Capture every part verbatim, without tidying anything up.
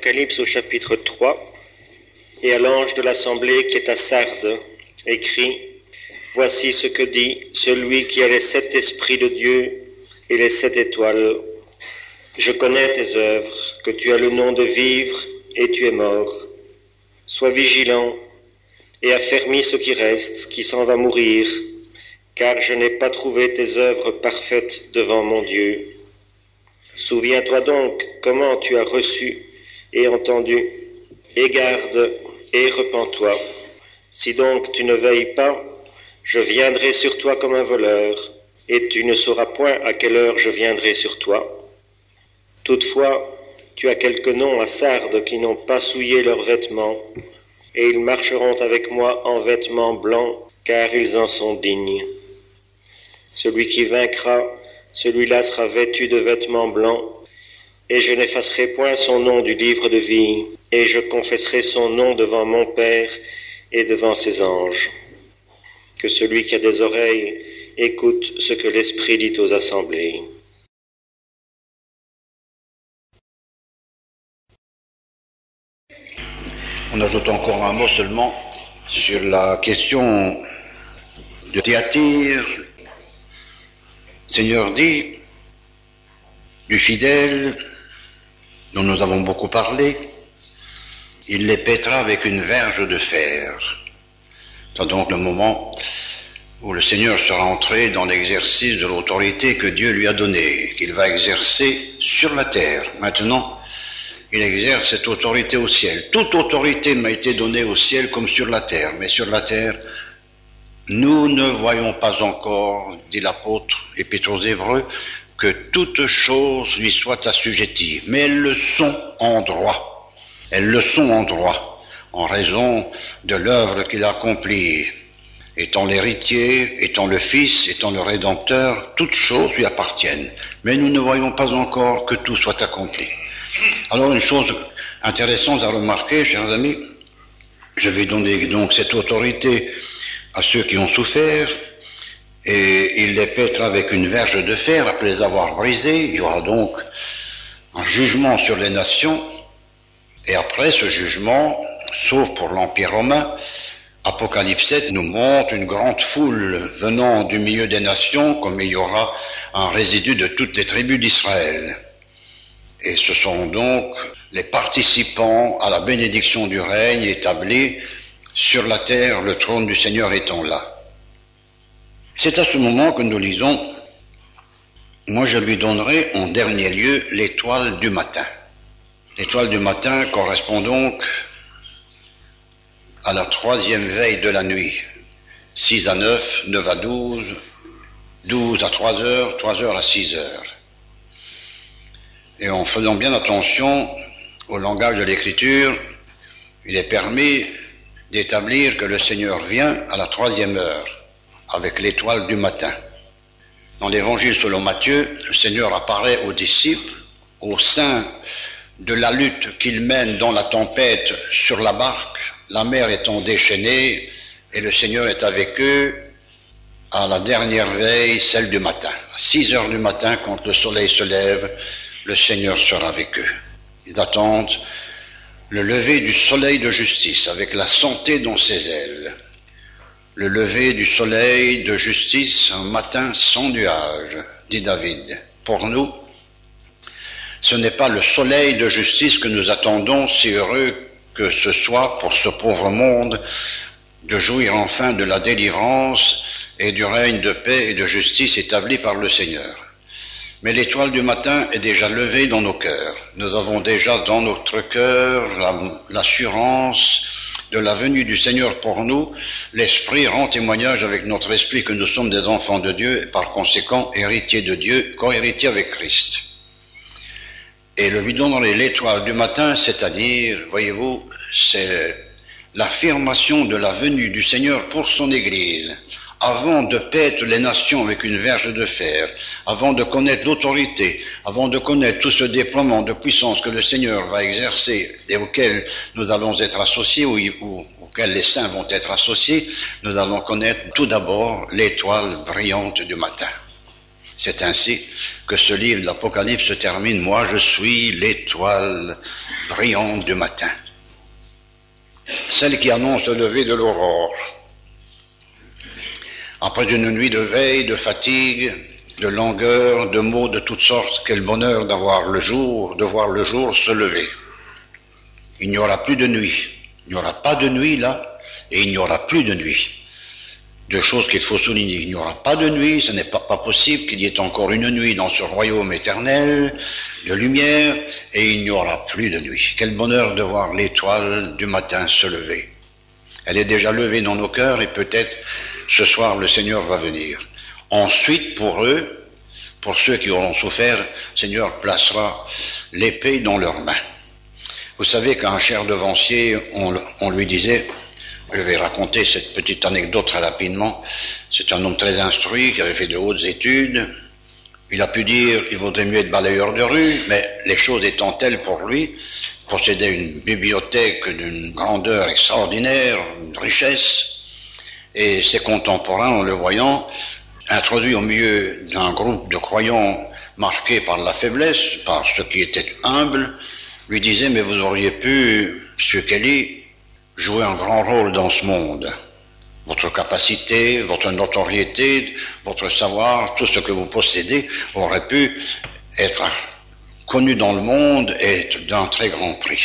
l'Apocalypse au chapitre trois, et à l'ange de l'assemblée qui est à Sardes, écrit: Voici ce que dit celui qui a les sept esprits de Dieu et les sept étoiles. Je connais tes œuvres, que tu as le nom de vivre et tu es mort. Sois vigilant et affermis ce qui reste, qui s'en va mourir, car je n'ai pas trouvé tes œuvres parfaites devant mon Dieu. Souviens-toi donc comment tu as reçu et entendu, et garde et repens-toi. Si donc tu ne veilles pas, je viendrai sur toi comme un voleur, et tu ne sauras point à quelle heure je viendrai sur toi. Toutefois, tu as quelques noms à Sardes qui n'ont pas souillé leurs vêtements, et ils marcheront avec moi en vêtements blancs, car ils en sont dignes. Celui qui vaincra, celui-là sera vêtu de vêtements blancs, et je n'effacerai point son nom du livre de vie, et je confesserai son nom devant mon Père et devant ses anges. Que celui qui a des oreilles écoute ce que l'Esprit dit aux assemblées. On ajoute encore un mot seulement sur la question de Thyatire. Le Seigneur dit du fidèle dont nous avons beaucoup parlé, il les paîtra avec une verge de fer. C'est donc le moment où le Seigneur sera entré dans l'exercice de l'autorité que Dieu lui a donnée, qu'il va exercer sur la terre. Maintenant, il exerce cette autorité au ciel. Toute autorité m'a été donnée au ciel comme sur la terre, mais sur la terre, nous ne voyons pas encore, dit l'apôtre Épître aux Hébreux, que toutes choses lui soient assujetties, mais elles le sont en droit. Elles le sont en droit, en raison de l'œuvre qu'il a accomplie. Étant l'héritier, étant le Fils, étant le Rédempteur, toutes choses lui appartiennent. Mais nous ne voyons pas encore que tout soit accompli. Alors une chose intéressante à remarquer, chers amis, je vais donner donc cette autorité à ceux qui ont souffert, et il les paîtra avec une verge de fer après les avoir brisés. Il y aura donc un jugement sur les nations, et après ce jugement, sauf pour l'Empire romain, Apocalypse sept nous montre une grande foule venant du milieu des nations, comme il y aura un résidu de toutes les tribus d'Israël. Et ce sont donc les participants à la bénédiction du règne établi sur la terre, le trône du Seigneur étant là. C'est à ce moment que nous lisons « Moi je lui donnerai en dernier lieu l'étoile du matin ». L'étoile du matin correspond donc à la troisième veille de la nuit. six à neuf, neuf à douze, douze à trois heures, trois heures à six heures. Et en faisant bien attention au langage de l'Écriture, il est permis d'établir que le Seigneur vient à la troisième heure, avec l'étoile du matin. Dans l'Évangile selon Matthieu, le Seigneur apparaît aux disciples au sein de la lutte qu'ils mènent dans la tempête sur la barque, la mer étant déchaînée, et le Seigneur est avec eux à la dernière veille, celle du matin. À six heures du matin, quand le soleil se lève, le Seigneur sera avec eux. Ils attendent le lever du soleil de justice avec la santé dans ses ailes. Le lever du soleil de justice, un matin sans nuage, dit David. Pour nous, ce n'est pas le soleil de justice que nous attendons, si heureux que ce soit pour ce pauvre monde, de jouir enfin de la délivrance et du règne de paix et de justice établi par le Seigneur. Mais l'étoile du matin est déjà levée dans nos cœurs. Nous avons déjà dans notre cœur l'assurance de la venue du Seigneur pour nous. L'Esprit rend témoignage avec notre esprit que nous sommes des enfants de Dieu et par conséquent héritiers de Dieu, co-héritiers avec Christ. Et le lui donnerait l'étoile du matin, c'est-à-dire, voyez-vous, c'est l'affirmation de la venue du Seigneur pour son Église. Avant de paître les nations avec une verge de fer, avant de connaître l'autorité, avant de connaître tout ce déploiement de puissance que le Seigneur va exercer et auquel nous allons être associés ou, ou auquel les saints vont être associés, nous allons connaître tout d'abord l'étoile brillante du matin. C'est ainsi que ce livre de l'Apocalypse se termine. Moi, je suis l'étoile brillante du matin, celle qui annonce le lever de l'aurore. Après une nuit de veille, de fatigue, de langueur, de maux de toutes sortes, quel bonheur d'avoir le jour, de voir le jour se lever. Il n'y aura plus de nuit. Il n'y aura pas de nuit là, et il n'y aura plus de nuit. Deux choses qu'il faut souligner. Il n'y aura pas de nuit, ce n'est pas, pas possible qu'il y ait encore une nuit dans ce royaume éternel de lumière, et il n'y aura plus de nuit. Quel bonheur de voir l'étoile du matin se lever. Elle est déjà levée dans nos cœurs, et peut-être ce soir le Seigneur va venir. Ensuite, pour eux, pour ceux qui auront souffert, le Seigneur placera l'épée dans leurs mains. Vous savez qu'à un cher devancier, on, on lui disait, je vais raconter cette petite anecdote très rapidement, c'est un homme très instruit qui avait fait de hautes études. Il a pu dire, il vaudrait mieux être balayeur de rue, mais les choses étant telles pour lui, possédait une bibliothèque d'une grandeur extraordinaire, une richesse, et ses contemporains, en le voyant, introduit au milieu d'un groupe de croyants marqués par la faiblesse, par ceux qui étaient humbles, lui disaient, mais vous auriez pu, Monsieur Kelly, jouer un grand rôle dans ce monde. Votre capacité, votre notoriété, votre savoir, tout ce que vous possédez aurait pu être connu dans le monde et être d'un très grand prix.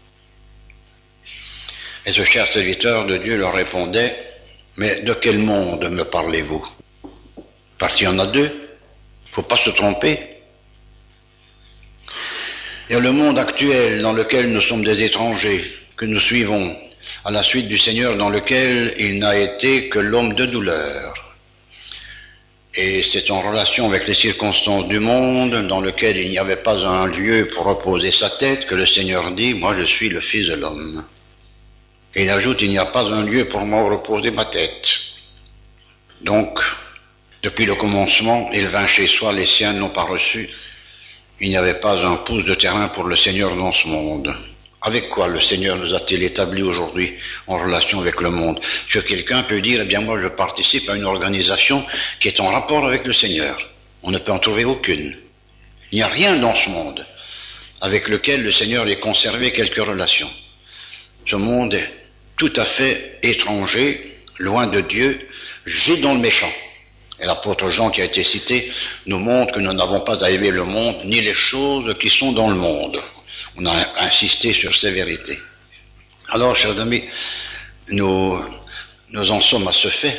Et ce cher serviteur de Dieu leur répondait, mais de quel monde me parlez-vous? Parce qu'il y en a deux, il ne faut pas se tromper. Il y a le monde actuel dans lequel nous sommes des étrangers, que nous suivons à la suite du Seigneur, dans lequel il n'a été que l'homme de douleur. Et c'est en relation avec les circonstances du monde, dans lequel il n'y avait pas un lieu pour reposer sa tête, que le Seigneur dit, moi je suis le Fils de l'homme. Et il ajoute, il n'y a pas un lieu pour moi reposer ma tête. Donc, depuis le commencement, il vint chez soi, les siens n'ont pas reçu. Il n'y avait pas un pouce de terrain pour le Seigneur dans ce monde. Avec quoi le Seigneur nous a-t-il établis aujourd'hui en relation avec le monde? Que quelqu'un peut dire, eh bien moi je participe à une organisation qui est en rapport avec le Seigneur. On ne peut en trouver aucune. Il n'y a rien dans ce monde avec lequel le Seigneur ait conservé quelques relations. Ce monde est tout à fait étranger, loin de Dieu, gît dans le méchant. Et l'apôtre Jean qui a été cité nous montre que nous n'avons pas à aimer le monde, ni les choses qui sont dans le monde. On a insisté sur ces vérités. Alors, chers amis, nous, nous en sommes à ce fait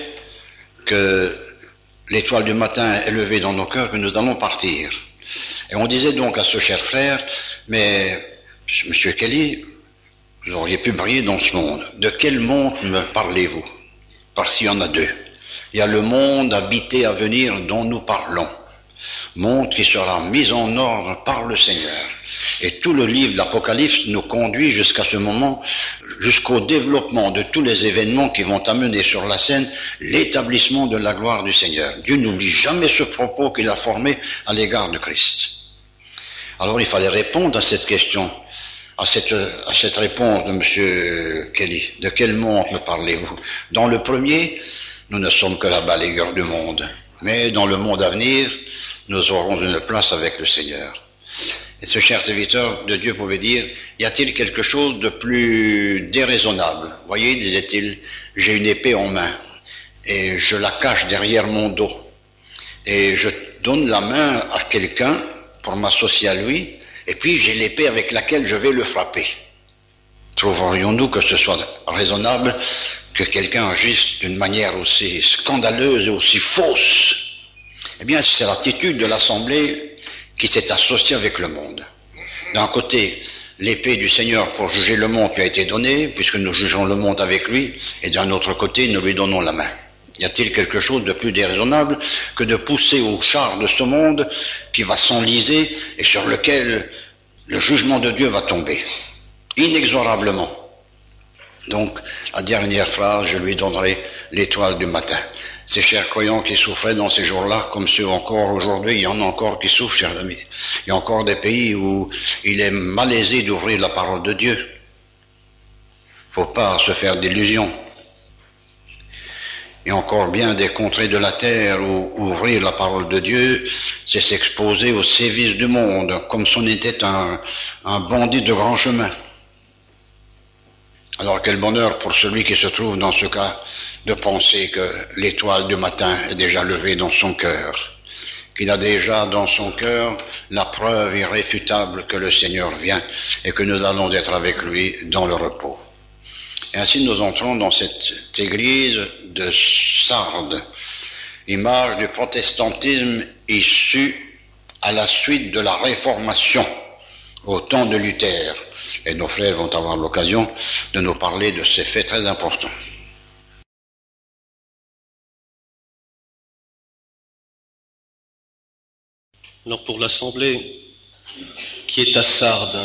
que l'étoile du matin est levée dans nos cœurs, que nous allons partir. Et on disait donc à ce cher frère, mais Monsieur Kelly, vous auriez pu briller dans ce monde. De quel monde me parlez-vous? Parce qu'il y en a deux. Il y a le monde habité à venir dont nous parlons. Monde qui sera mis en ordre par le Seigneur. Et tout le livre de l'Apocalypse nous conduit jusqu'à ce moment, jusqu'au développement de tous les événements qui vont amener sur la scène l'établissement de la gloire du Seigneur. Dieu n'oublie jamais ce propos qu'il a formé à l'égard de Christ. Alors il fallait répondre à cette question, à cette, à cette réponse de M. Kelly. De quel monde me parlez-vous? Dans le premier, nous ne sommes que la balayeur du monde. Mais dans le monde à venir, nous aurons une place avec le Seigneur. Et ce cher serviteur de Dieu pouvait dire, y a-t-il quelque chose de plus déraisonnable? Voyez, disait-il, j'ai une épée en main et je la cache derrière mon dos. Et je donne la main à quelqu'un pour m'associer à lui, et puis j'ai l'épée avec laquelle je vais le frapper. Trouverions-nous que ce soit raisonnable que quelqu'un agisse d'une manière aussi scandaleuse et aussi fausse? Eh bien, c'est l'attitude de l'Assemblée qui s'est associée avec le monde. D'un côté, l'épée du Seigneur pour juger le monde lui a été donnée, puisque nous jugeons le monde avec lui, et d'un autre côté, nous lui donnons la main. Y a-t-il quelque chose de plus déraisonnable que de pousser au char de ce monde qui va s'enliser et sur lequel le jugement de Dieu va tomber, inexorablement? Donc, la dernière phrase, je lui donnerai l'étoile du matin. Ces chers croyants qui souffraient dans ces jours-là, comme ceux encore aujourd'hui, il y en a encore qui souffrent, chers amis. Il y a encore des pays où il est malaisé d'ouvrir la parole de Dieu. Il ne faut pas se faire d'illusions. et encore bien des contrées de la terre où ouvrir la parole de Dieu, c'est s'exposer aux sévices du monde, comme si on était un, un bandit de grand chemin. Alors quel bonheur pour celui qui se trouve dans ce cas de penser que l'étoile du matin est déjà levée dans son cœur, qu'il a déjà dans son cœur la preuve irréfutable que le Seigneur vient et que nous allons être avec lui dans le repos. Et ainsi nous entrons dans cette église de Sardes, image du protestantisme issu à la suite de la Réformation au temps de Luther. Et nos frères vont avoir l'occasion de nous parler de ces faits très importants. Alors pour l'assemblée qui est à Sardes,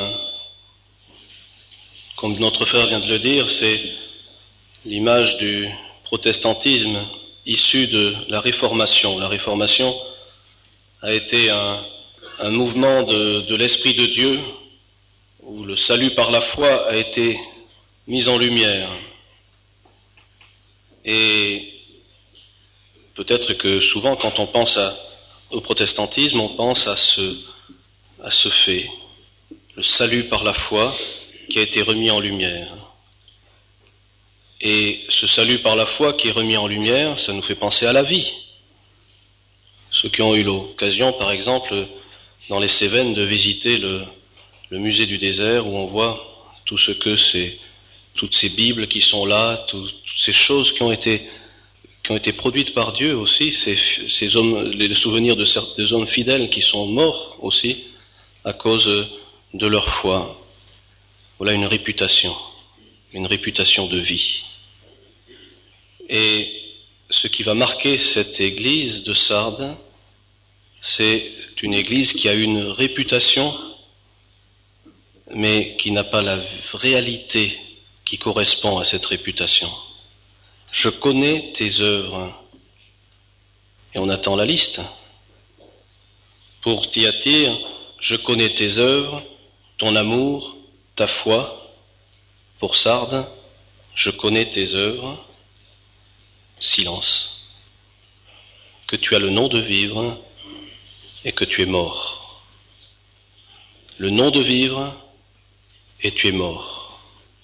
comme notre frère vient de le dire, c'est l'image du protestantisme issu de la Réformation. La Réformation a été un, un mouvement de, de l'Esprit de Dieu où le salut par la foi a été mis en lumière. Et peut-être que souvent quand on pense à, au protestantisme, on pense à ce, à ce fait, le salut par la foi qui a été remis en lumière. Et ce salut par la foi qui est remis en lumière, ça nous fait penser à la vie. Ceux qui ont eu l'occasion, par exemple, dans les Cévennes, de visiter le, le musée du désert, où on voit tout ce que c'est, toutes ces Bibles qui sont là, tout, toutes ces choses qui ont été, qui ont été produites par Dieu aussi, ces, ces hommes, les souvenirs de certains hommes fidèles qui sont morts aussi à cause de leur foi. Voilà une réputation, une réputation de vie. Et ce qui va marquer cette église de Sardes, c'est une église qui a une réputation, mais qui n'a pas la réalité qui correspond à cette réputation. Je connais tes œuvres. Et on attend la liste. Pour Thyatire, je connais tes œuvres, ton amour, ta foi. Pour Sardes, je connais tes œuvres. Silence. Que tu as le nom de vivre et que tu es mort. Le nom de vivre et tu es mort.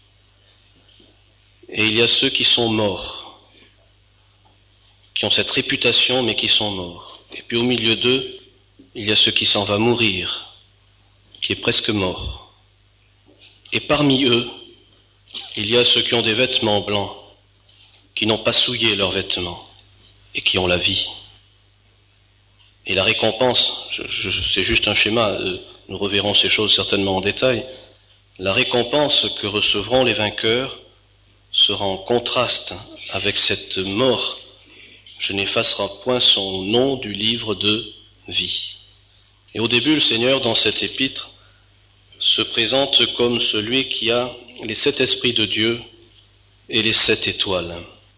Et il y a ceux qui sont morts, qui ont cette réputation mais qui sont morts. Et puis au milieu d'eux, il y a ceux qui s'en va mourir, qui est presque mort. Et parmi eux, il y a ceux qui ont des vêtements blancs, qui n'ont pas souillé leurs vêtements et qui ont la vie. Et la récompense, je, je, c'est juste un schéma, euh, nous reverrons ces choses certainement en détail, la récompense que recevront les vainqueurs sera en contraste avec cette mort. Je n'effacerai point son nom du livre de vie. Et au début, le Seigneur, dans cet épître, se présente comme celui qui a les sept esprits de Dieu et les sept étoiles.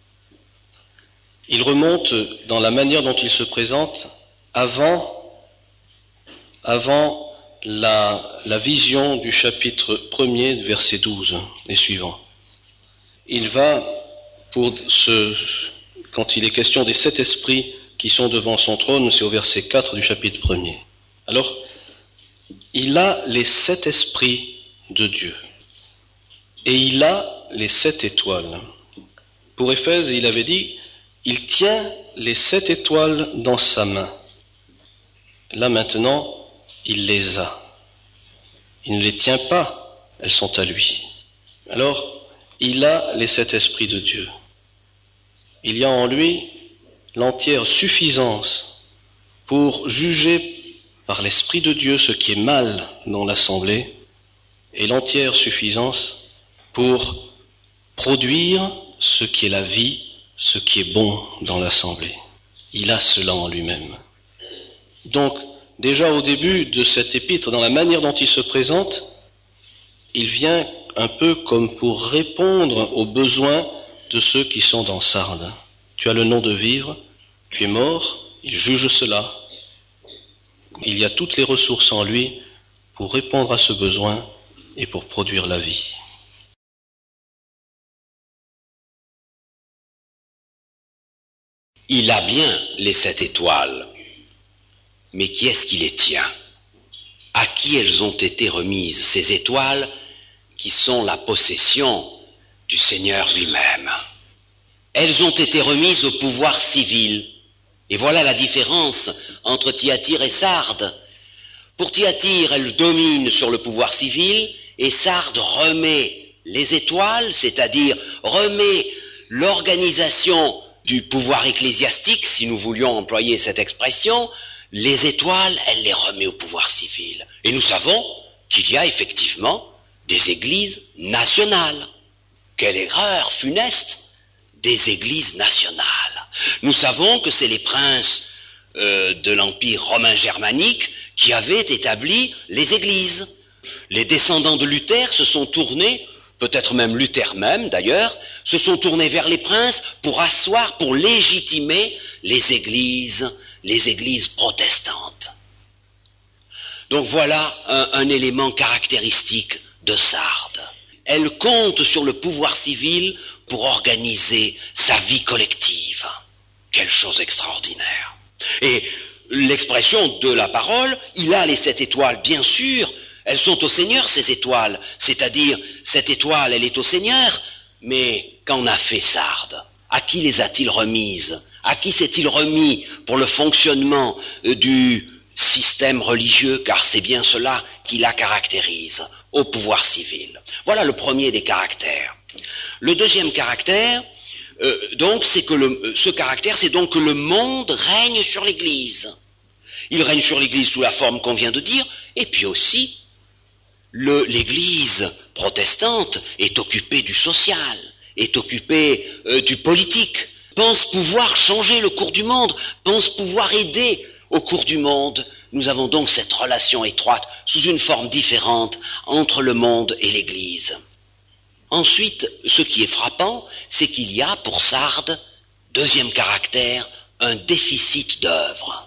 Il remonte dans la manière dont il se présente avant, avant la, la vision du chapitre premier, verset douze et suivant. Il va, pour ce, quand il est question des sept esprits qui sont devant son trône, c'est au verset quatre du chapitre premier. Alors, il a les sept esprits de Dieu et il a les sept étoiles. Pour Éphèse, il avait dit, il tient les sept étoiles dans sa main. Là maintenant, il les a. Il ne les tient pas, elles sont à lui. Alors, il a les sept esprits de Dieu. Il y a en lui l'entière suffisance pour juger par l'Esprit de Dieu ce qui est mal dans l'assemblée et l'entière suffisance pour produire ce qui est la vie, ce qui est bon dans l'assemblée. Il a cela en lui-même. Donc, déjà au début de cet épître, dans la manière dont il se présente, il vient un peu comme pour répondre aux besoins de ceux qui sont dans Sardes. Tu as le nom de vivre, tu es mort, il juge cela. Il y a toutes les ressources en lui pour répondre à ce besoin et pour produire la vie. Il a bien les sept étoiles, mais qui est-ce qui les tient? À qui elles ont été remises, ces étoiles qui sont la possession du Seigneur lui-même? Elles ont été remises au pouvoir civil. Et voilà la différence entre Thyatire et Sardes. Pour Thyatire, elle domine sur le pouvoir civil, et Sardes remet les étoiles, c'est-à-dire remet l'organisation du pouvoir ecclésiastique, si nous voulions employer cette expression. Les étoiles, elle les remet au pouvoir civil. Et nous savons qu'il y a effectivement des églises nationales. Quelle erreur funeste! Des églises nationales. Nous savons que c'est les princes euh, de l'Empire romain germanique qui avaient établi les églises. Les descendants de Luther se sont tournés, peut-être même Luther même d'ailleurs, se sont tournés vers les princes pour asseoir, pour légitimer les églises, les églises protestantes. Donc voilà un, un élément caractéristique de Sardes. Elle compte sur le pouvoir civil pour organiser sa vie collective. Quelle chose extraordinaire. Et l'expression de la parole, il a les sept étoiles, bien sûr, elles sont au Seigneur, ces étoiles. C'est-à-dire, cette étoile, elle est au Seigneur, mais qu'en a fait Sardes? À qui les a-t-il remises? À qui s'est-il remis pour le fonctionnement du système religieux, car c'est bien cela qui la caractérise, au pouvoir civil? Voilà le premier des caractères. Le deuxième caractère, euh, donc, c'est que le, ce caractère, c'est donc que le monde règne sur l'Église. Il règne sur l'Église sous la forme qu'on vient de dire, et puis aussi, le, l'Église protestante est occupée du social, est occupée euh, du politique, pense pouvoir changer le cours du monde, pense pouvoir aider au cours du monde. Nous avons donc cette relation étroite, sous une forme différente, entre le monde et l'Église. Ensuite, ce qui est frappant, c'est qu'il y a pour Sardes, deuxième caractère, un déficit d'œuvre.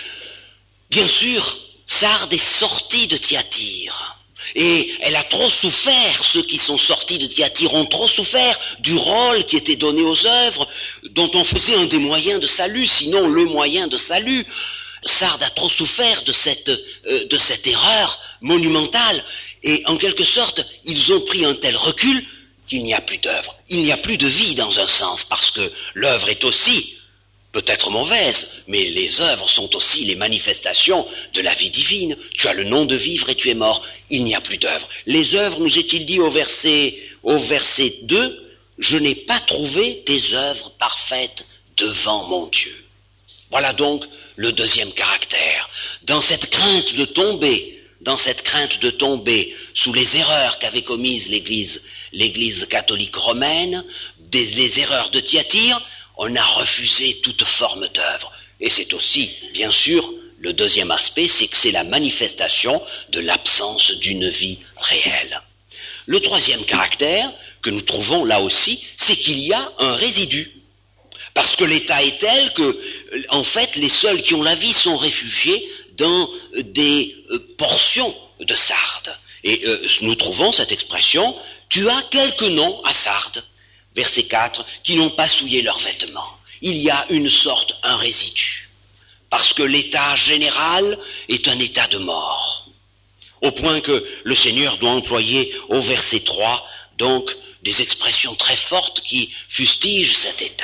Bien sûr, Sardes est sortie de Thyatire, et elle a trop souffert, ceux qui sont sortis de Thyatire ont trop souffert du rôle qui était donné aux œuvres, dont on faisait un des moyens de salut, sinon le moyen de salut. Sardes a trop souffert de cette, euh, de cette erreur monumentale, et en quelque sorte, ils ont pris un tel recul qu'il n'y a plus d'œuvre. Il n'y a plus de vie dans un sens, parce que l'œuvre est aussi, peut-être mauvaise, mais les œuvres sont aussi les manifestations de la vie divine. Tu as le nom de vivre et tu es mort. Il n'y a plus d'œuvre. Les œuvres, nous est-il dit au verset, au verset deux, je n'ai pas trouvé des œuvres parfaites devant mon Dieu. Voilà donc le deuxième caractère. Dans cette crainte de tomber, dans cette crainte de tomber sous les erreurs qu'avait commises l'Église, l'Église catholique romaine, des, les erreurs de Thyatire, on a refusé toute forme d'œuvre. Et c'est aussi, bien sûr, le deuxième aspect, c'est que c'est la manifestation de l'absence d'une vie réelle. Le troisième caractère que nous trouvons là aussi, c'est qu'il y a un résidu. Parce que l'état est tel que, en fait, les seuls qui ont la vie sont réfugiés dans des euh, portions de Sardes. Et euh, nous trouvons cette expression, tu as quelques noms à Sardes, verset quatre, qui n'ont pas souillé leurs vêtements. Il y a une sorte, un résidu. Parce que l'état général est un état de mort. Au point que le Seigneur doit employer au verset trois, donc, des expressions très fortes qui fustigent cet état.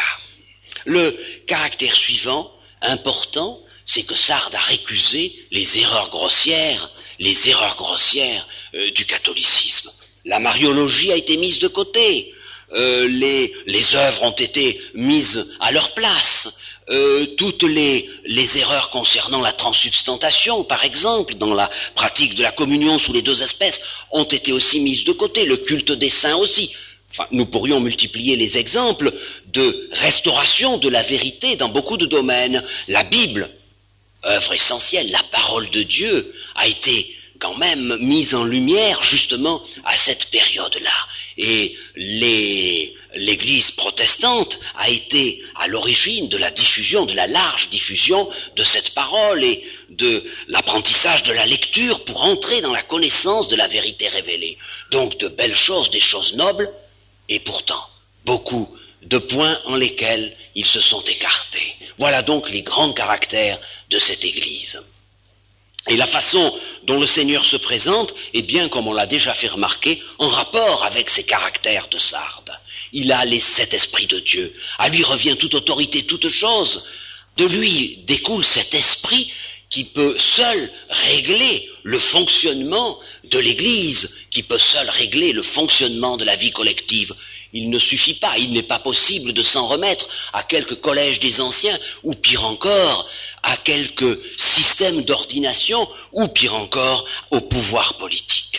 Le caractère suivant, important, c'est que Sardes a récusé les erreurs grossières, les erreurs grossières euh, du catholicisme. La mariologie a été mise de côté, euh, les, les œuvres ont été mises à leur place, euh, toutes les, les erreurs concernant la transsubstantation, par exemple, dans la pratique de la communion sous les deux espèces, ont été aussi mises de côté, le culte des saints aussi. Enfin, nous pourrions multiplier les exemples de restauration de la vérité dans beaucoup de domaines. La Bible, œuvre essentielle, la parole de Dieu, a été quand même mise en lumière justement à cette période-là. Et les, l'Église protestante a été à l'origine de la diffusion, de la large diffusion de cette parole et de l'apprentissage de la lecture pour entrer dans la connaissance de la vérité révélée. Donc de belles choses, des choses nobles, et pourtant beaucoup de points en lesquels ils se sont écartés. Voilà donc les grands caractères de cette Église. Et la façon dont le Seigneur se présente est bien, comme on l'a déjà fait remarquer, en rapport avec ces caractères de Sardes. Il a les sept esprits de Dieu. À lui revient toute autorité, toute chose. De lui découle cet esprit qui peut seul régler le fonctionnement de l'Église, qui peut seul régler le fonctionnement de la vie collective. Il ne suffit pas, il n'est pas possible de s'en remettre à quelques collèges des anciens, ou pire encore, à quelques systèmes d'ordination, ou pire encore, au pouvoir politique.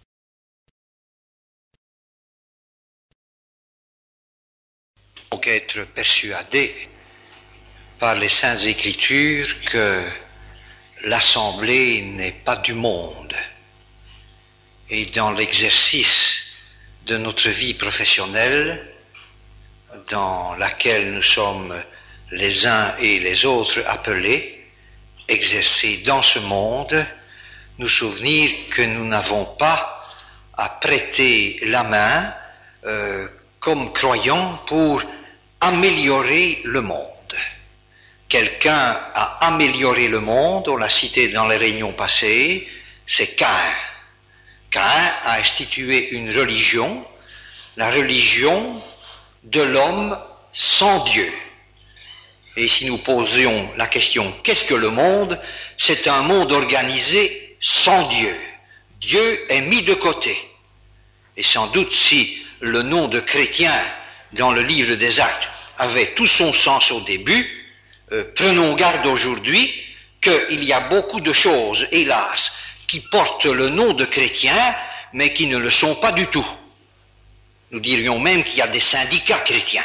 Donc être persuadé par les Saintes Écritures que l'Assemblée n'est pas du monde. Et dans l'exercice de notre vie professionnelle, dans laquelle nous sommes les uns et les autres appelés, exercer dans ce monde, nous souvenir que nous n'avons pas à prêter la main euh, comme croyants pour améliorer le monde. Quelqu'un a amélioré le monde, on l'a cité dans les réunions passées, c'est Caïn. Caïn a institué une religion, la religion de l'homme sans Dieu. Et si nous posions la question, qu'est-ce que le monde? C'est un monde organisé sans Dieu. Dieu est mis de côté. Et sans doute si le nom de chrétien dans le livre des Actes avait tout son sens au début, euh, prenons garde aujourd'hui qu'il y a beaucoup de choses, hélas, qui portent le nom de chrétien, mais qui ne le sont pas du tout. Nous dirions même qu'il y a des syndicats chrétiens.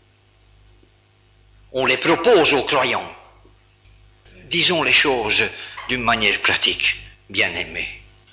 On les propose aux croyants. Disons les choses d'une manière pratique, bien-aimés.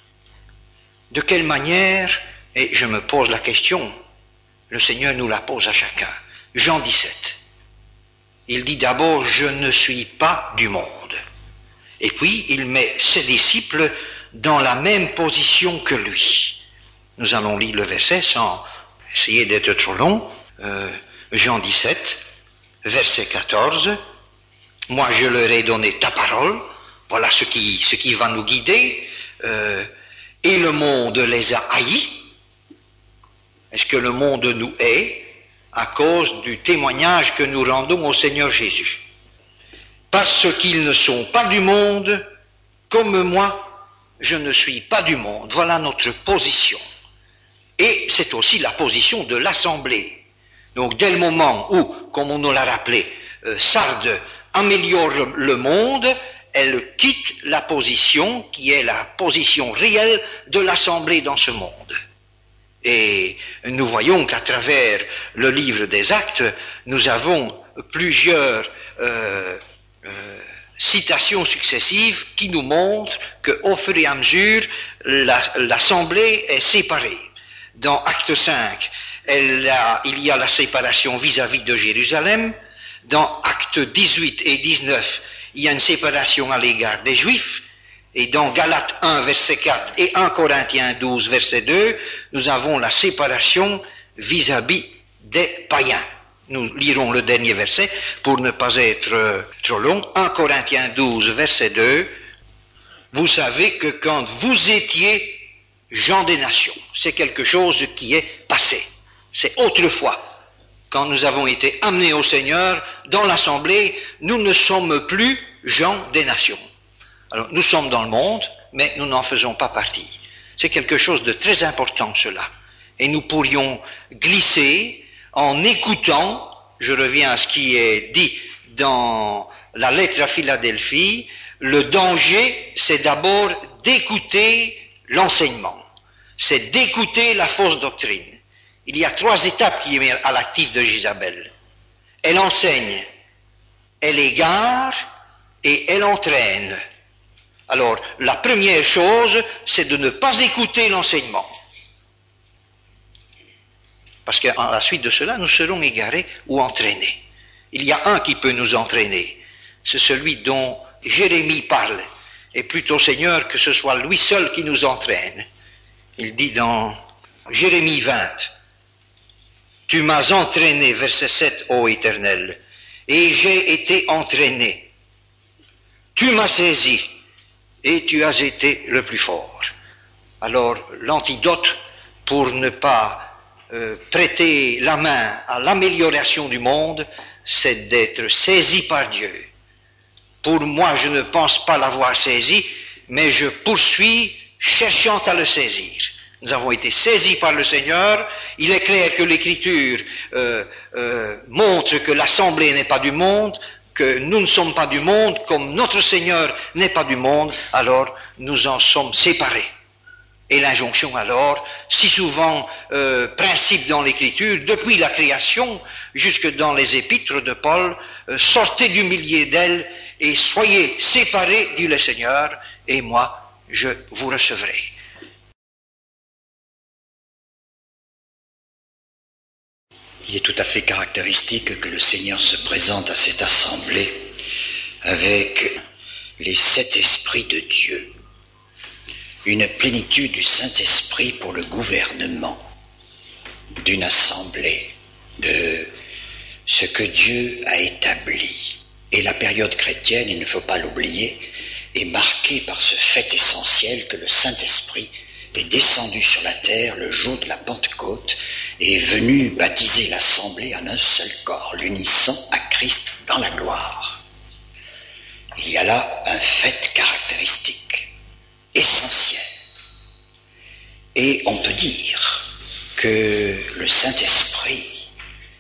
De quelle manière, et je me pose la question, le Seigneur nous la pose à chacun. Jean dix-sept. Il dit d'abord, je ne suis pas du monde. Et puis, il met ses disciples dans la même position que lui. Nous allons lire le verset sans essayer d'être trop long. Euh, Jean dix-sept, verset quatorze. Moi, je leur ai donné ta parole. Voilà ce qui, ce qui va nous guider. Euh, et le monde les a haïs. Est-ce que le monde nous hait à cause du témoignage que nous rendons au Seigneur Jésus? Parce qu'ils ne sont pas du monde, comme moi, je ne suis pas du monde. Voilà notre position. Et c'est aussi la position de l'Assemblée. Donc dès le moment où, comme on nous l'a rappelé, euh, Sardes améliore le monde, elle quitte la position qui est la position réelle de l'Assemblée dans ce monde. Et nous voyons qu'à travers le livre des Actes, nous avons plusieurs euh, euh, citations successives qui nous montrent qu'au fur et à mesure, la, l'Assemblée est séparée. Dans Acte cinq, elle a, il y a la séparation vis-à-vis de Jérusalem. Dans Actes dix-huit et dix-neuf, il y a une séparation à l'égard des Juifs. Et dans Galates un, verset quatre et un Corinthiens douze, verset deux, nous avons la séparation vis-à-vis des païens. Nous lirons le dernier verset pour ne pas être euh, trop long. un Corinthiens douze, verset deux. Vous savez que quand vous étiez gens des nations, c'est quelque chose qui est passé. C'est autrefois. Quand nous avons été amenés au Seigneur, dans l'Assemblée, nous ne sommes plus gens des nations. Alors, nous sommes dans le monde, mais nous n'en faisons pas partie. C'est quelque chose de très important, cela. Et nous pourrions glisser en écoutant, je reviens à ce qui est dit dans la lettre à Philadelphie, le danger, c'est d'abord d'écouter l'enseignement. C'est d'écouter la fausse doctrine. Il y a trois étapes qui est à l'actif de Jézabel. Elle enseigne, elle égare et elle entraîne. Alors, la première chose, c'est de ne pas écouter l'enseignement. Parce qu'à la suite de cela, nous serons égarés ou entraînés. Il y a un qui peut nous entraîner. C'est celui dont Jérémie parle. Et plutôt, Seigneur, que ce soit lui seul qui nous entraîne. Il dit dans Jérémie vingt, Tu m'as entraîné, verset sept, ô Éternel, et j'ai été entraîné. Tu m'as saisi, et tu as été le plus fort. Alors, l'antidote pour ne pas euh, prêter la main à l'amélioration du monde, c'est d'être saisi par Dieu. Pour moi, je ne pense pas l'avoir saisi, mais je poursuis cherchant à le saisir. Nous avons été saisis par le Seigneur. Il est clair que l'Écriture euh, euh, montre que l'Assemblée n'est pas du monde, que nous ne sommes pas du monde, comme notre Seigneur n'est pas du monde, alors nous en sommes séparés. Et l'injonction alors, si souvent euh, principe dans l'Écriture, depuis la création jusque dans les épîtres de Paul, euh, sortez du milieu d'elle et soyez séparés, dit le Seigneur, et moi je vous recevrai. Il est tout à fait caractéristique que le Seigneur se présente à cette assemblée avec les sept esprits de Dieu, une plénitude du Saint-Esprit pour le gouvernement d'une assemblée, de ce que Dieu a établi. Et la période chrétienne, il ne faut pas l'oublier, est marquée par ce fait essentiel que le Saint-Esprit est descendu sur la terre le jour de la Pentecôte et est venu baptiser l'assemblée en un seul corps, l'unissant à Christ dans la gloire. Il y a là un fait caractéristique, essentiel. Et on peut dire que le Saint-Esprit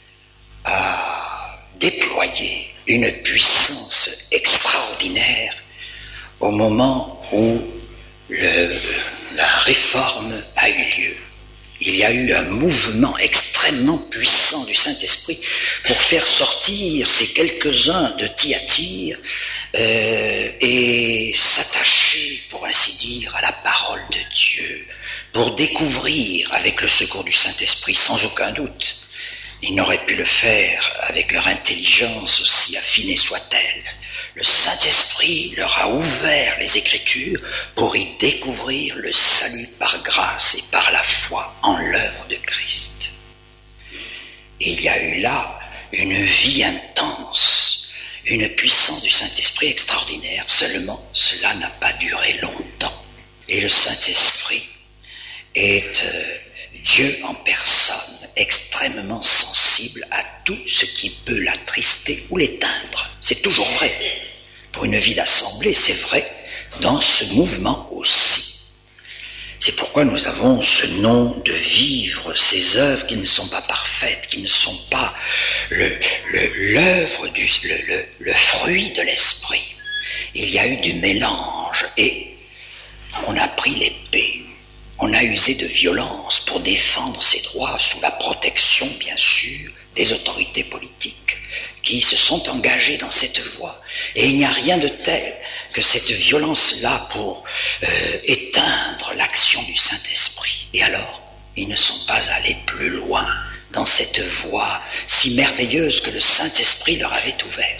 a déployé une puissance extraordinaire au moment où le, la réforme a eu lieu. Il y a eu un mouvement extrêmement puissant du Saint-Esprit pour faire sortir ces quelques-uns de Thyatire euh, et s'attacher, pour ainsi dire, à la parole de Dieu, pour découvrir avec le secours du Saint-Esprit, sans aucun doute. Ils n'auraient pu le faire avec leur intelligence, aussi affinée soit-elle. Le Saint-Esprit leur a ouvert les Écritures pour y découvrir le salut par grâce et par la foi en l'œuvre de Christ. Et il y a eu là une vie intense, une puissance du Saint-Esprit extraordinaire. Seulement, cela n'a pas duré longtemps. Et le Saint-Esprit est euh, Dieu en personne, extrêmement sensible à tout ce qui peut l'attrister ou l'éteindre. C'est toujours vrai. Pour une vie d'assemblée, c'est vrai dans ce mouvement aussi. C'est pourquoi nous avons ce nom de vivre ces œuvres qui ne sont pas parfaites, qui ne sont pas le, le, l'œuvre, du, le, le, le fruit de l'esprit. Il y a eu du mélange et on a pris l'épée. On a usé de violence pour défendre ses droits sous la protection, bien sûr, des autorités politiques qui se sont engagées dans cette voie. Et il n'y a rien de tel que cette violence-là pour euh, éteindre l'action du Saint-Esprit. Et alors, ils ne sont pas allés plus loin dans cette voie si merveilleuse que le Saint-Esprit leur avait ouverte.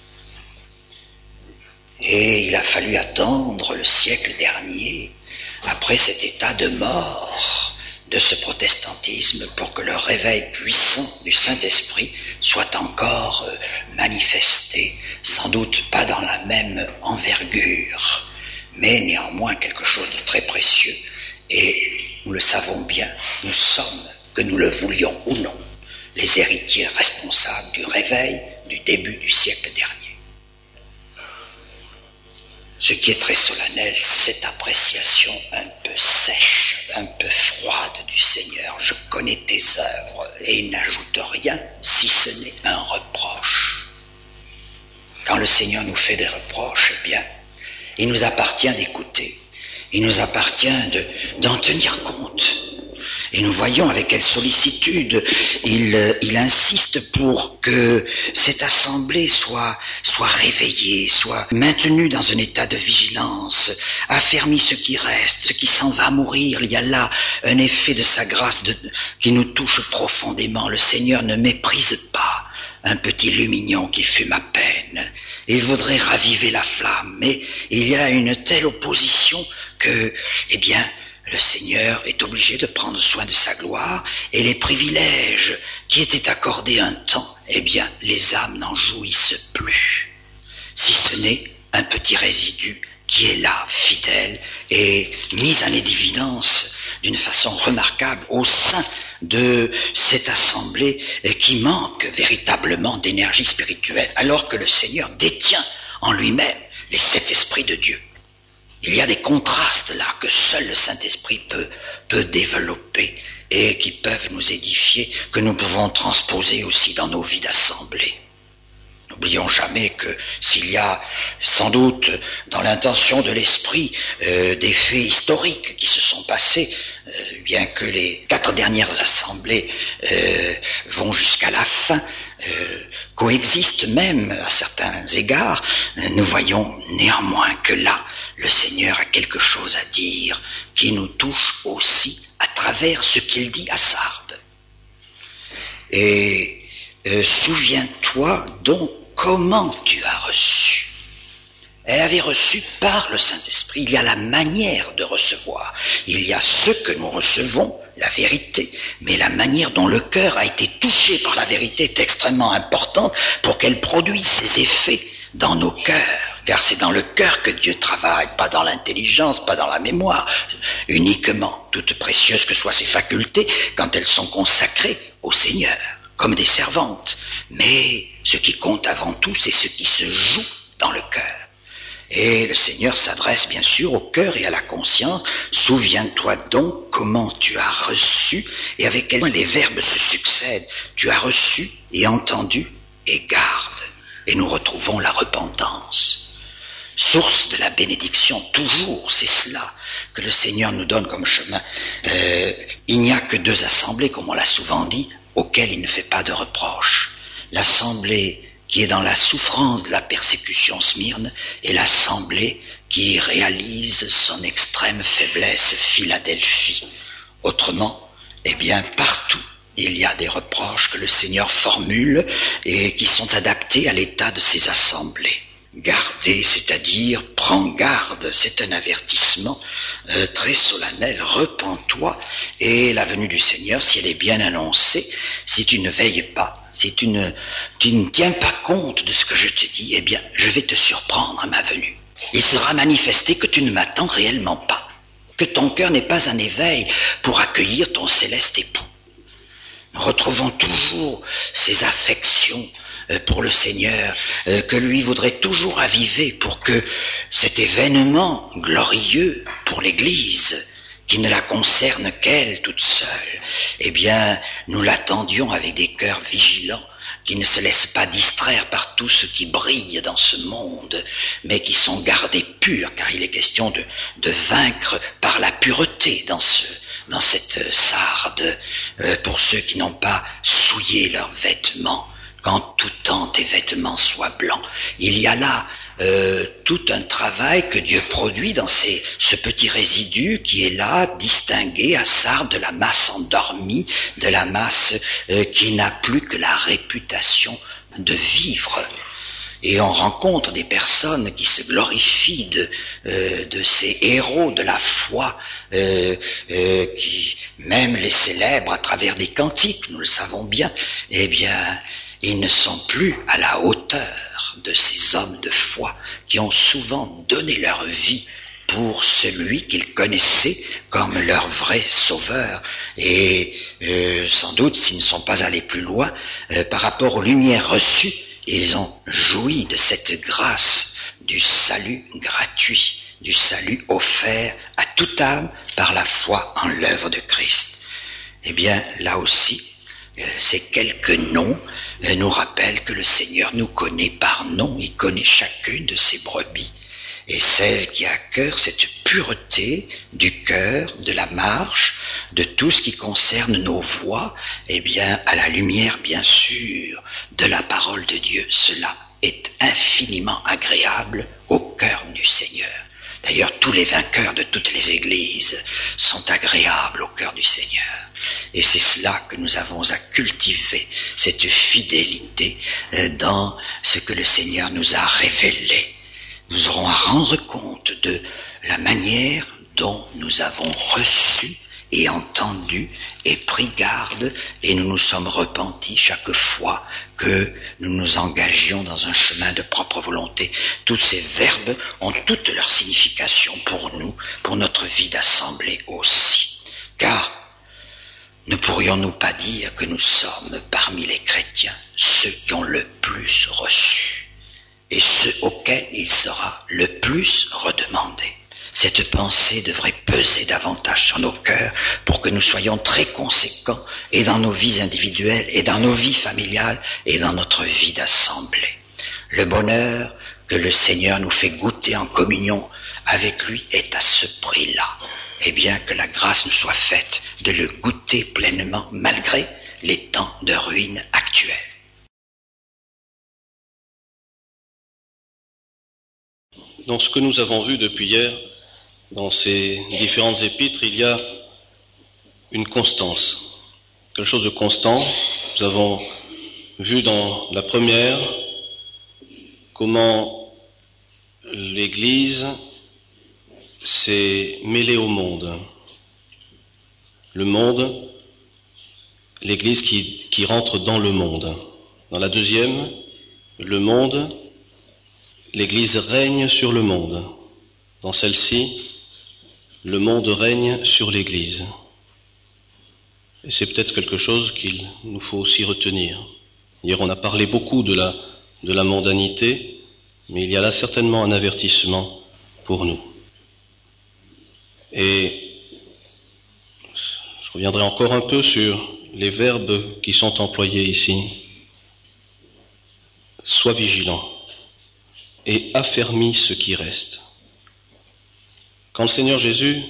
Et il a fallu attendre le siècle dernier, après cet état de mort de ce protestantisme, pour que le réveil puissant du Saint-Esprit soit encore euh, manifesté, sans doute pas dans la même envergure, mais néanmoins quelque chose de très précieux. Et nous le savons bien, nous sommes, que nous le voulions ou non, les héritiers responsables du réveil du début du siècle dernier. Ce qui est très solennel, cette appréciation un peu sèche, un peu froide du Seigneur. Je connais tes œuvres et il n'ajoute rien si ce n'est un reproche. Quand le Seigneur nous fait des reproches, eh bien, il nous appartient d'écouter. Il nous appartient de, d'en tenir compte. Et nous voyons avec quelle sollicitude il, il insiste pour que cette assemblée soit, soit réveillée, soit maintenue dans un état de vigilance, affermit ce qui reste, ce qui s'en va mourir. Il y a là un effet de sa grâce de, qui nous touche profondément. Le Seigneur ne méprise pas un petit lumignon qui fume à peine. Il voudrait raviver la flamme, mais il y a une telle opposition que, eh bien, le Seigneur est obligé de prendre soin de sa gloire, et les privilèges qui étaient accordés un temps, eh bien, les âmes n'en jouissent plus. Si ce n'est un petit résidu qui est là, fidèle, et mis en évidence d'une façon remarquable au sein de cette assemblée qui manque véritablement d'énergie spirituelle, alors que le Seigneur détient en lui-même les sept esprits de Dieu. Il y a des contrastes là que seul le Saint-Esprit peut, peut développer et qui peuvent nous édifier, que nous pouvons transposer aussi dans nos vies d'assemblée. N'oublions jamais que s'il y a sans doute dans l'intention de l'Esprit euh, des faits historiques qui se sont passés, euh, bien que les quatre dernières assemblées euh, vont jusqu'à la fin, euh, coexistent même à certains égards, euh, nous voyons néanmoins que là, le Seigneur a quelque chose à dire qui nous touche aussi à travers ce qu'il dit à Sardes. Et euh, souviens-toi donc comment tu as reçu. Elle avait reçu par le Saint-Esprit. Il y a la manière de recevoir. Il y a ce que nous recevons, la vérité, mais la manière dont le cœur a été touché par la vérité est extrêmement importante pour qu'elle produise ses effets dans nos cœurs. Car c'est dans le cœur que Dieu travaille, pas dans l'intelligence, pas dans la mémoire, uniquement, toutes précieuses que soient ses facultés, quand elles sont consacrées au Seigneur, comme des servantes. Mais ce qui compte avant tout, c'est ce qui se joue dans le cœur. Et le Seigneur s'adresse bien sûr au cœur et à la conscience. Souviens-toi donc comment tu as reçu, et avec quel point les verbes se succèdent. Tu as reçu et entendu et garde. Et nous retrouvons la repentance. Source de la bénédiction, toujours, c'est cela que le Seigneur nous donne comme chemin. Euh, il n'y a que deux assemblées, comme on l'a souvent dit, auxquelles il ne fait pas de reproche. L'assemblée qui est dans la souffrance de la persécution Smyrne et l'assemblée qui réalise son extrême faiblesse Philadelphie. Autrement, eh bien, partout, il y a des reproches que le Seigneur formule et qui sont adaptés à l'état de ces assemblées. Garder, c'est-à-dire prends garde, c'est un avertissement euh, très solennel, repens-toi, et la venue du Seigneur, si elle est bien annoncée, si tu ne veilles pas, si tu ne, tu ne tiens pas compte de ce que je te dis, eh bien, je vais te surprendre à ma venue. Il sera manifesté que tu ne m'attends réellement pas, que ton cœur n'est pas en éveil pour accueillir ton céleste époux. Nous retrouvons toujours ces affections pour le Seigneur, que lui voudrait toujours aviver pour que cet événement glorieux pour l'Église, qui ne la concerne qu'elle toute seule, eh bien, nous l'attendions avec des cœurs vigilants, qui ne se laissent pas distraire par tout ce qui brille dans ce monde, mais qui sont gardés purs, car il est question de, de vaincre par la pureté dans ce dans cette Sarde, euh, pour ceux qui n'ont pas souillé leurs vêtements, qu'en tout temps tes vêtements soient blancs. Il y a là euh, tout un travail que Dieu produit dans ces, ce petit résidu qui est là, distingué à Sardes de la masse endormie, de la masse euh, qui n'a plus que la réputation de vivre. Et on rencontre des personnes qui se glorifient de, euh, de ces héros de la foi, euh, euh, qui même les célèbrent à travers des cantiques, nous le savons bien. Eh bien, ils ne sont plus à la hauteur de ces hommes de foi qui ont souvent donné leur vie pour celui qu'ils connaissaient comme leur vrai sauveur. Et euh, sans doute, s'ils ne sont pas allés plus loin, euh, par rapport aux lumières reçues, ils ont joui de cette grâce du salut gratuit, du salut offert à toute âme par la foi en l'œuvre de Christ. Eh bien, là aussi, ces quelques noms nous rappellent que le Seigneur nous connaît par nom, il connaît chacune de ses brebis. Et celle qui a à cœur cette pureté du cœur, de la marche, de tout ce qui concerne nos voies, eh bien, à la lumière, bien sûr, de la parole de Dieu, cela est infiniment agréable au cœur du Seigneur. D'ailleurs, tous les vainqueurs de toutes les églises sont agréables au cœur du Seigneur. Et c'est cela que nous avons à cultiver, cette fidélité dans ce que le Seigneur nous a révélé. Nous aurons à rendre compte de la manière dont nous avons reçu et entendu et pris garde, et nous nous sommes repentis chaque fois que nous nous engagions dans un chemin de propre volonté. Tous ces verbes ont toute leur signification pour nous, pour notre vie d'assemblée aussi. Car ne pourrions-nous pas dire que nous sommes parmi les chrétiens ceux qui ont le plus reçu et ceux auxquels il sera le plus redemandé? Cette pensée devrait peser davantage sur nos cœurs pour que nous soyons très conséquents et dans nos vies individuelles et dans nos vies familiales et dans notre vie d'assemblée. Le bonheur que le Seigneur nous fait goûter en communion avec lui est à ce prix-là. Et bien que la grâce nous soit faite de le goûter pleinement malgré les temps de ruine actuels. Dans ce que nous avons vu depuis hier, dans ces différentes épîtres, il y a une constance, quelque chose de constant. Nous avons vu dans la première comment l'Église s'est mêlée au monde. Le monde, l'Église qui, qui rentre dans le monde. Dans la deuxième, le monde, l'Église règne sur le monde. Dans celle-ci, le monde règne sur l'Église. Et c'est peut-être quelque chose qu'il nous faut aussi retenir. Hier, on a parlé beaucoup de la, de la mondanité, mais il y a là certainement un avertissement pour nous. Et je reviendrai encore un peu sur les verbes qui sont employés ici. Sois vigilant et affermis ce qui reste. Quand le Seigneur Jésus,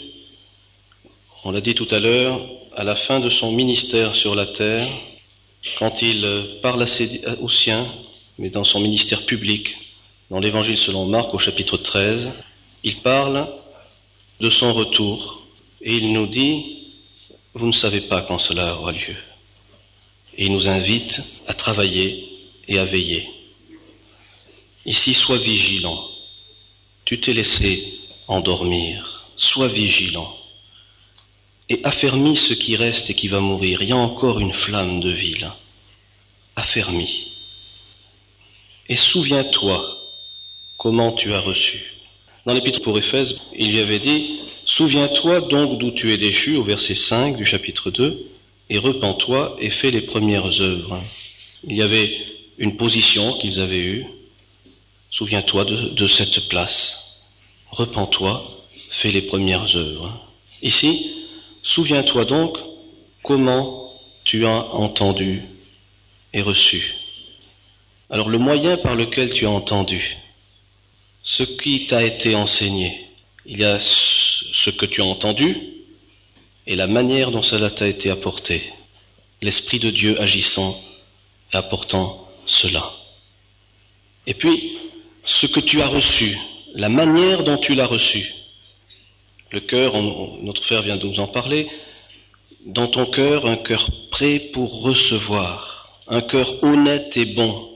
on l'a dit tout à l'heure, à la fin de son ministère sur la terre, quand il parle à ses, aux siens, mais dans son ministère public, dans l'Évangile selon Marc au chapitre treize, il parle de son retour et il nous dit « Vous ne savez pas quand cela aura lieu ». Et il nous invite à travailler et à veiller. Ici, sois vigilant. Tu t'es laissé endormir. Sois vigilant. Et affermis ce qui reste et qui va mourir. Il y a encore une flamme de vie là. Affermis. Et souviens-toi comment tu as reçu. Dans l'épître pour Éphèse, il lui avait dit « Souviens-toi donc d'où tu es déchu » au verset cinq du chapitre deux, et repens-toi et fais les premières œuvres. Il y avait une position qu'ils avaient eue. Souviens-toi de, de cette place. Repens-toi, fais les premières œuvres. Ici, souviens-toi donc comment tu as entendu et reçu. Alors le moyen par lequel tu as entendu, ce qui t'a été enseigné, il y a ce que tu as entendu et la manière dont cela t'a été apporté, l'Esprit de Dieu agissant et apportant cela. Et puis, ce que tu as reçu, la manière dont tu l'as reçu. Le cœur, on, notre frère vient de nous en parler, dans ton cœur, un cœur prêt pour recevoir, un cœur honnête et bon.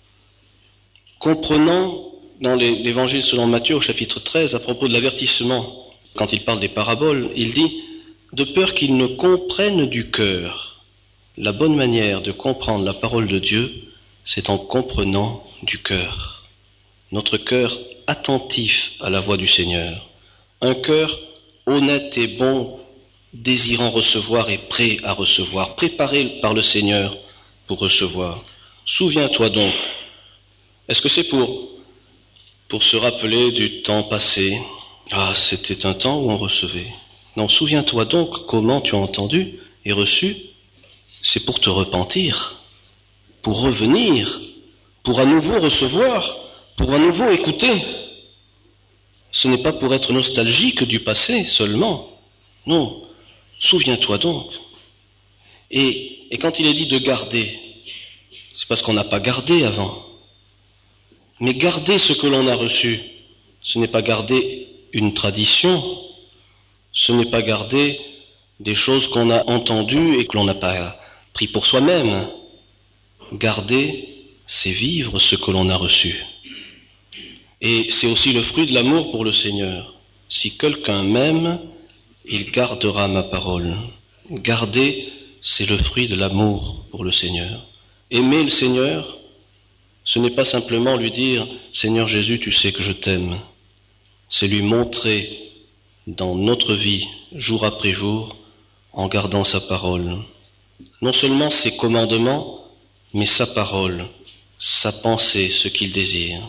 Comprenant dans l'Évangile selon Matthieu au chapitre treize, à propos de l'avertissement, quand il parle des paraboles, il dit « De peur qu'ils ne comprennent du cœur. » La bonne manière de comprendre la parole de Dieu, c'est en comprenant du cœur. Notre cœur attentif à la voix du Seigneur. Un cœur honnête et bon, désirant recevoir et prêt à recevoir, préparé par le Seigneur pour recevoir. Souviens-toi donc. Est-ce que c'est pour, pour se rappeler du temps passé? Ah, c'était un temps où on recevait. Non, souviens-toi donc comment tu as entendu et reçu. C'est pour te repentir, pour revenir, pour à nouveau recevoir, pour à nouveau écouter. Ce n'est pas pour être nostalgique du passé seulement. Non, souviens-toi donc. Et, et quand il est dit de garder, c'est parce qu'on n'a pas gardé avant. Mais garder ce que l'on a reçu, ce n'est pas garder une tradition, ce n'est pas garder des choses qu'on a entendues et que l'on n'a pas pris pour soi-même. Garder, c'est vivre ce que l'on a reçu. Et c'est aussi le fruit de l'amour pour le Seigneur. si quelqu'un m'aime, il gardera ma parole. Garder, c'est le fruit de l'amour pour le Seigneur. Aimer le Seigneur, ce n'est pas simplement lui dire « Seigneur Jésus, tu sais que je t'aime ». C'est lui montrer dans notre vie, jour après jour, en gardant sa parole. Non seulement ses commandements, mais sa parole, sa pensée, ce qu'il désire.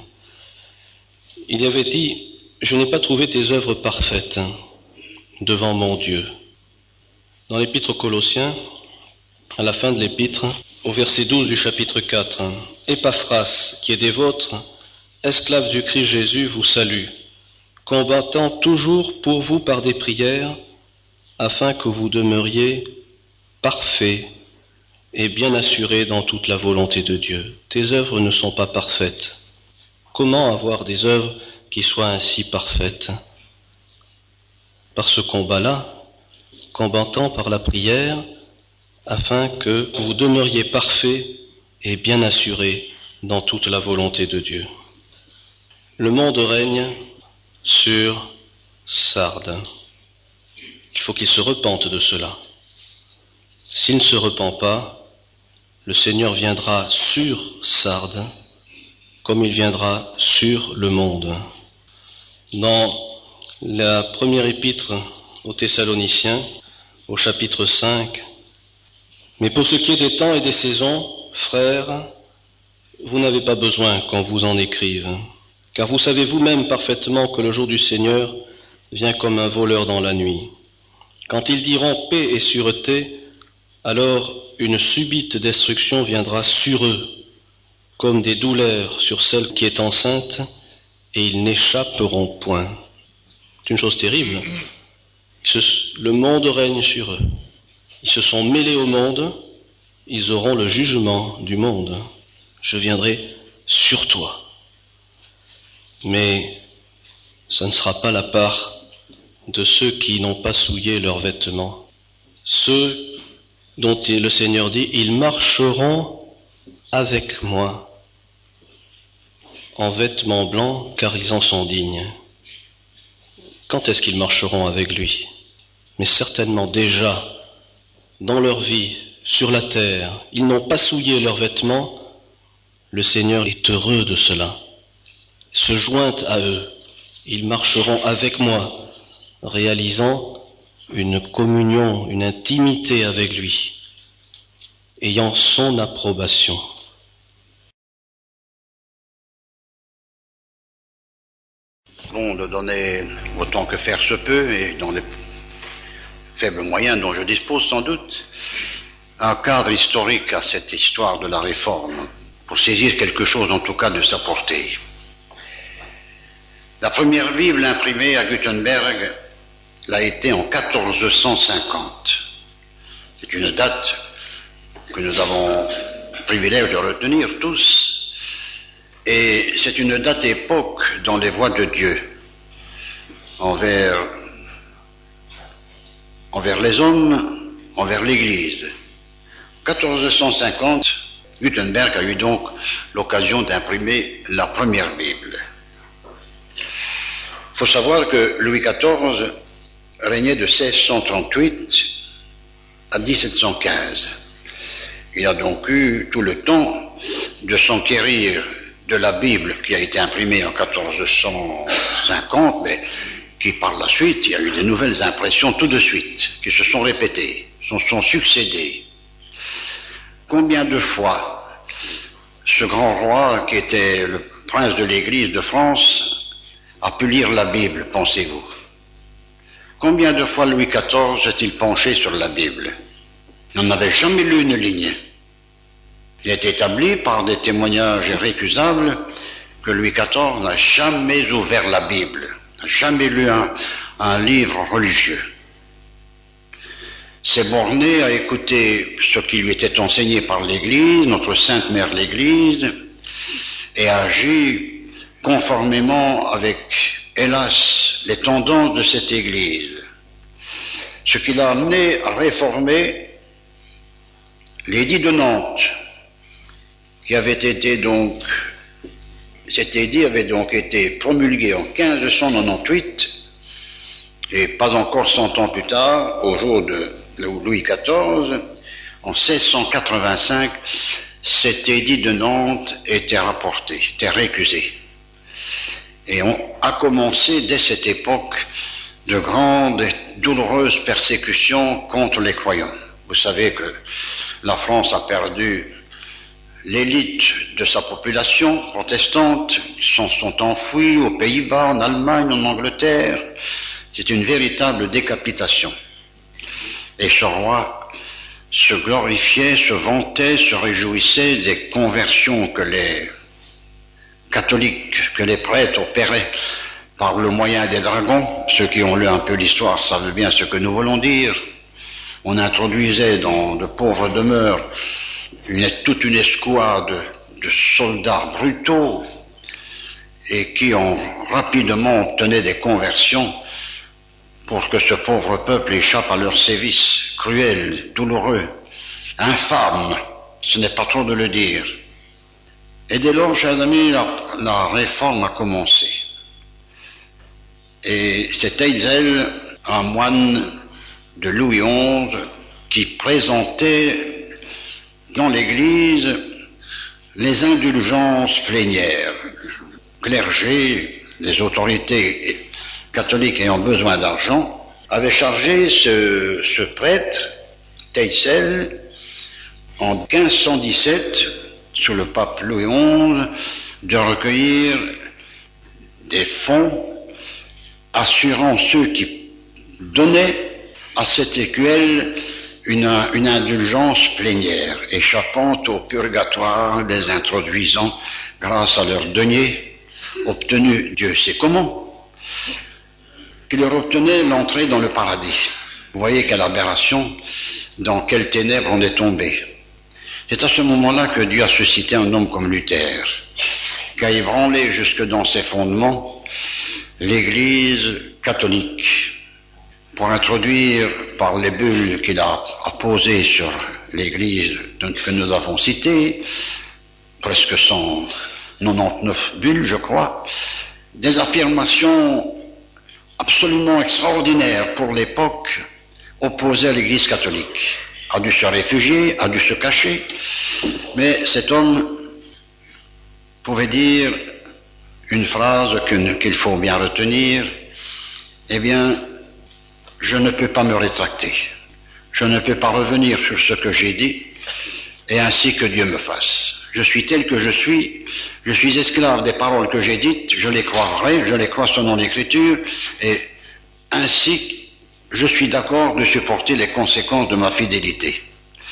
Il avait dit « Je n'ai pas trouvé tes œuvres parfaites devant mon Dieu ». Dans l'épître aux Colossiens, à la fin de l'épître, au verset douze du chapitre quatre, « Épaphras, qui est des vôtres, esclave du Christ Jésus, vous salue, combattant toujours pour vous par des prières, afin que vous demeuriez parfaits et bien assurés dans toute la volonté de Dieu. Tes œuvres ne sont pas parfaites. Comment avoir des œuvres qui soient ainsi parfaites? Par ce combat-là, combattant par la prière, afin que vous demeuriez parfaits et bien assurés dans toute la volonté de Dieu. Le monde règne sur Sardes. Il faut qu'il se repente de cela. S'il ne se repent pas, le Seigneur viendra sur Sardes, comme il viendra sur le monde. Dans la première épître aux Thessaloniciens, au chapitre cinq, « Mais pour ce qui est des temps et des saisons, frères, vous n'avez pas besoin qu'on vous en écrive, car vous savez vous-même parfaitement que le jour du Seigneur vient comme un voleur dans la nuit. Quand ils diront paix et sûreté, alors une subite destruction viendra sur eux, comme des douleurs sur celle qui est enceinte, et ils n'échapperont point. » C'est une chose terrible. Le monde règne sur eux. Ils se sont mêlés au monde, ils auront le jugement du monde. Je viendrai sur toi. Mais ce ne sera pas la part de ceux qui n'ont pas souillé leurs vêtements. Ceux dont le Seigneur dit, ils marcheront avec moi en vêtements blancs, car ils en sont dignes. Quand est-ce qu'ils marcheront avec lui? Mais certainement déjà, dans leur vie, sur la terre, ils n'ont pas souillé leurs vêtements, le Seigneur est heureux de cela. Se joint à eux, ils marcheront avec moi, réalisant une communion, une intimité avec lui, ayant son approbation. Bon, de donner autant que faire se peut, et dans les faibles moyens dont je dispose sans doute, un cadre historique à cette histoire de la Réforme, pour saisir quelque chose en tout cas de sa portée. La première Bible imprimée à Gutenberg l'a été en quatorze cent cinquante. C'est une date que nous avons le privilège de retenir tous, et c'est une date époque dans les voies de Dieu envers, envers les hommes, envers l'Église. quatorze cent cinquante, Gutenberg a eu donc l'occasion d'imprimer la première Bible. Il faut savoir que Louis quatorze régnait de seize cent trente-huit à dix-sept cent quinze. Il a donc eu tout le temps de s'enquérir de la Bible qui a été imprimée en quatorze cent cinquante, mais qui par la suite, il y a eu de nouvelles impressions tout de suite, qui se sont répétées, se sont succédées. Combien de fois ce grand roi, qui était le prince de l'Église de France, a pu lire la Bible, pensez-vous? Combien de fois Louis quatorze s'est-il penché sur la Bible? Il n'en avait jamais lu une ligne. Il est établi par des témoignages irrécusables que Louis quatorze n'a jamais ouvert la Bible, n'a jamais lu un, un livre religieux. S'est borné à écouter ce qui lui était enseigné par l'Église, notre Sainte Mère l'Église, et a agi conformément avec, hélas, les tendances de cette Église. Ce qui l'a amené à réformer l'édit de Nantes, qui avait été donc, cet édit avait donc été promulgué en quinze cent quatre-vingt-dix-huit Et pas encore cent ans plus tard, au jour de Louis quatorze, en seize cent quatre-vingt-cinq, cet édit de Nantes était rapporté, était récusé. Et on a commencé dès cette époque de grandes et douloureuses persécutions contre les croyants. Vous savez que la France a perdu l'élite de sa population protestante, ils s'en sont enfouis aux Pays-Bas, en Allemagne, en Angleterre. C'est une véritable décapitation. Et ce roi se glorifiait, se vantait, se réjouissait des conversions que les catholiques, que les prêtres opéraient par le moyen des dragons. Ceux qui ont lu un peu l'histoire savent bien ce que nous voulons dire. On introduisait dans de pauvres demeures une, toute une escouade de soldats brutaux et qui ont rapidement obtenu des conversions pour que ce pauvre peuple échappe à leurs sévices cruels, douloureux, infâmes, ce n'est pas trop de le dire. Et dès lors, chers amis, la, la réforme a commencé. Et c'est Tetzel, un moine de Louis onze, qui présentait dans l'Église les indulgences plénières. Clergé, les autorités catholiques ayant besoin d'argent, avaient chargé ce, ce prêtre, Tetzel, en quinze cent dix-sept, sous le pape Louis onze, de recueillir des fonds assurant ceux qui donnaient à cette écuelle une, une indulgence plénière, échappant au purgatoire, les introduisant grâce à leurs deniers, obtenus Dieu sait comment, qui leur obtenaient l'entrée dans le paradis. Vous voyez quelle aberration, dans quelles ténèbres on est tombé. C'est à ce moment-là que Dieu a suscité un homme comme Luther, qui a ébranlé jusque dans ses fondements l'Église catholique, pour introduire par les bulles qu'il a apposées sur l'Église que nous avons citée, presque cent quatre-vingt-dix-neuf bulles, je crois, des affirmations absolument extraordinaires pour l'époque opposées à l'Église catholique. A dû se réfugier, a dû se cacher, mais cet homme pouvait dire une phrase qu'il faut bien retenir, eh bien, je ne peux pas me rétracter, je ne peux pas revenir sur ce que j'ai dit, et ainsi que Dieu me fasse. Je suis tel que je suis, je suis esclave des paroles que j'ai dites, je les crois vraies, je les crois selon l'Écriture, et ainsi je suis d'accord de supporter les conséquences de ma fidélité.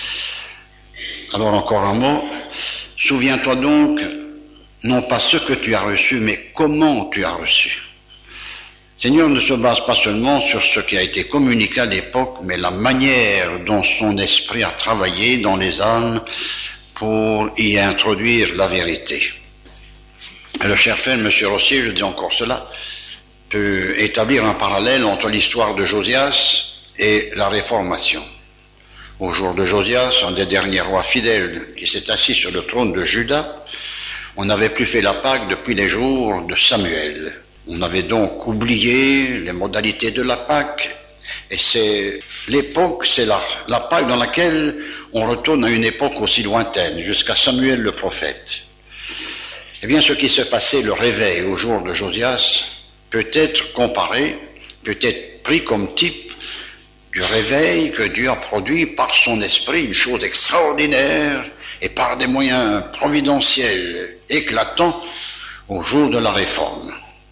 Alors encore un mot, souviens-toi donc, non pas ce que tu as reçu, mais comment tu as reçu. Le Seigneur ne se base pas seulement sur ce qui a été communiqué à l'époque, mais la manière dont son esprit a travaillé dans les âmes pour y introduire la vérité. Et le cher frère, M. Rossier, je dis encore cela, peut établir un parallèle entre l'histoire de Josias et la Réformation. Au jour de Josias, un des derniers rois fidèles qui s'est assis sur le trône de Juda, on n'avait plus fait la Pâque depuis les jours de Samuel. On avait donc oublié les modalités de la Pâque, et c'est l'époque, c'est la, la Pâque dans laquelle on retourne à une époque aussi lointaine, jusqu'à Samuel le prophète. Eh bien, ce qui se passait, le réveil au jour de Josias, peut être comparé, peut être pris comme type du réveil que Dieu a produit par son esprit, une chose extraordinaire, et par des moyens providentiels éclatants au jour de la Réforme.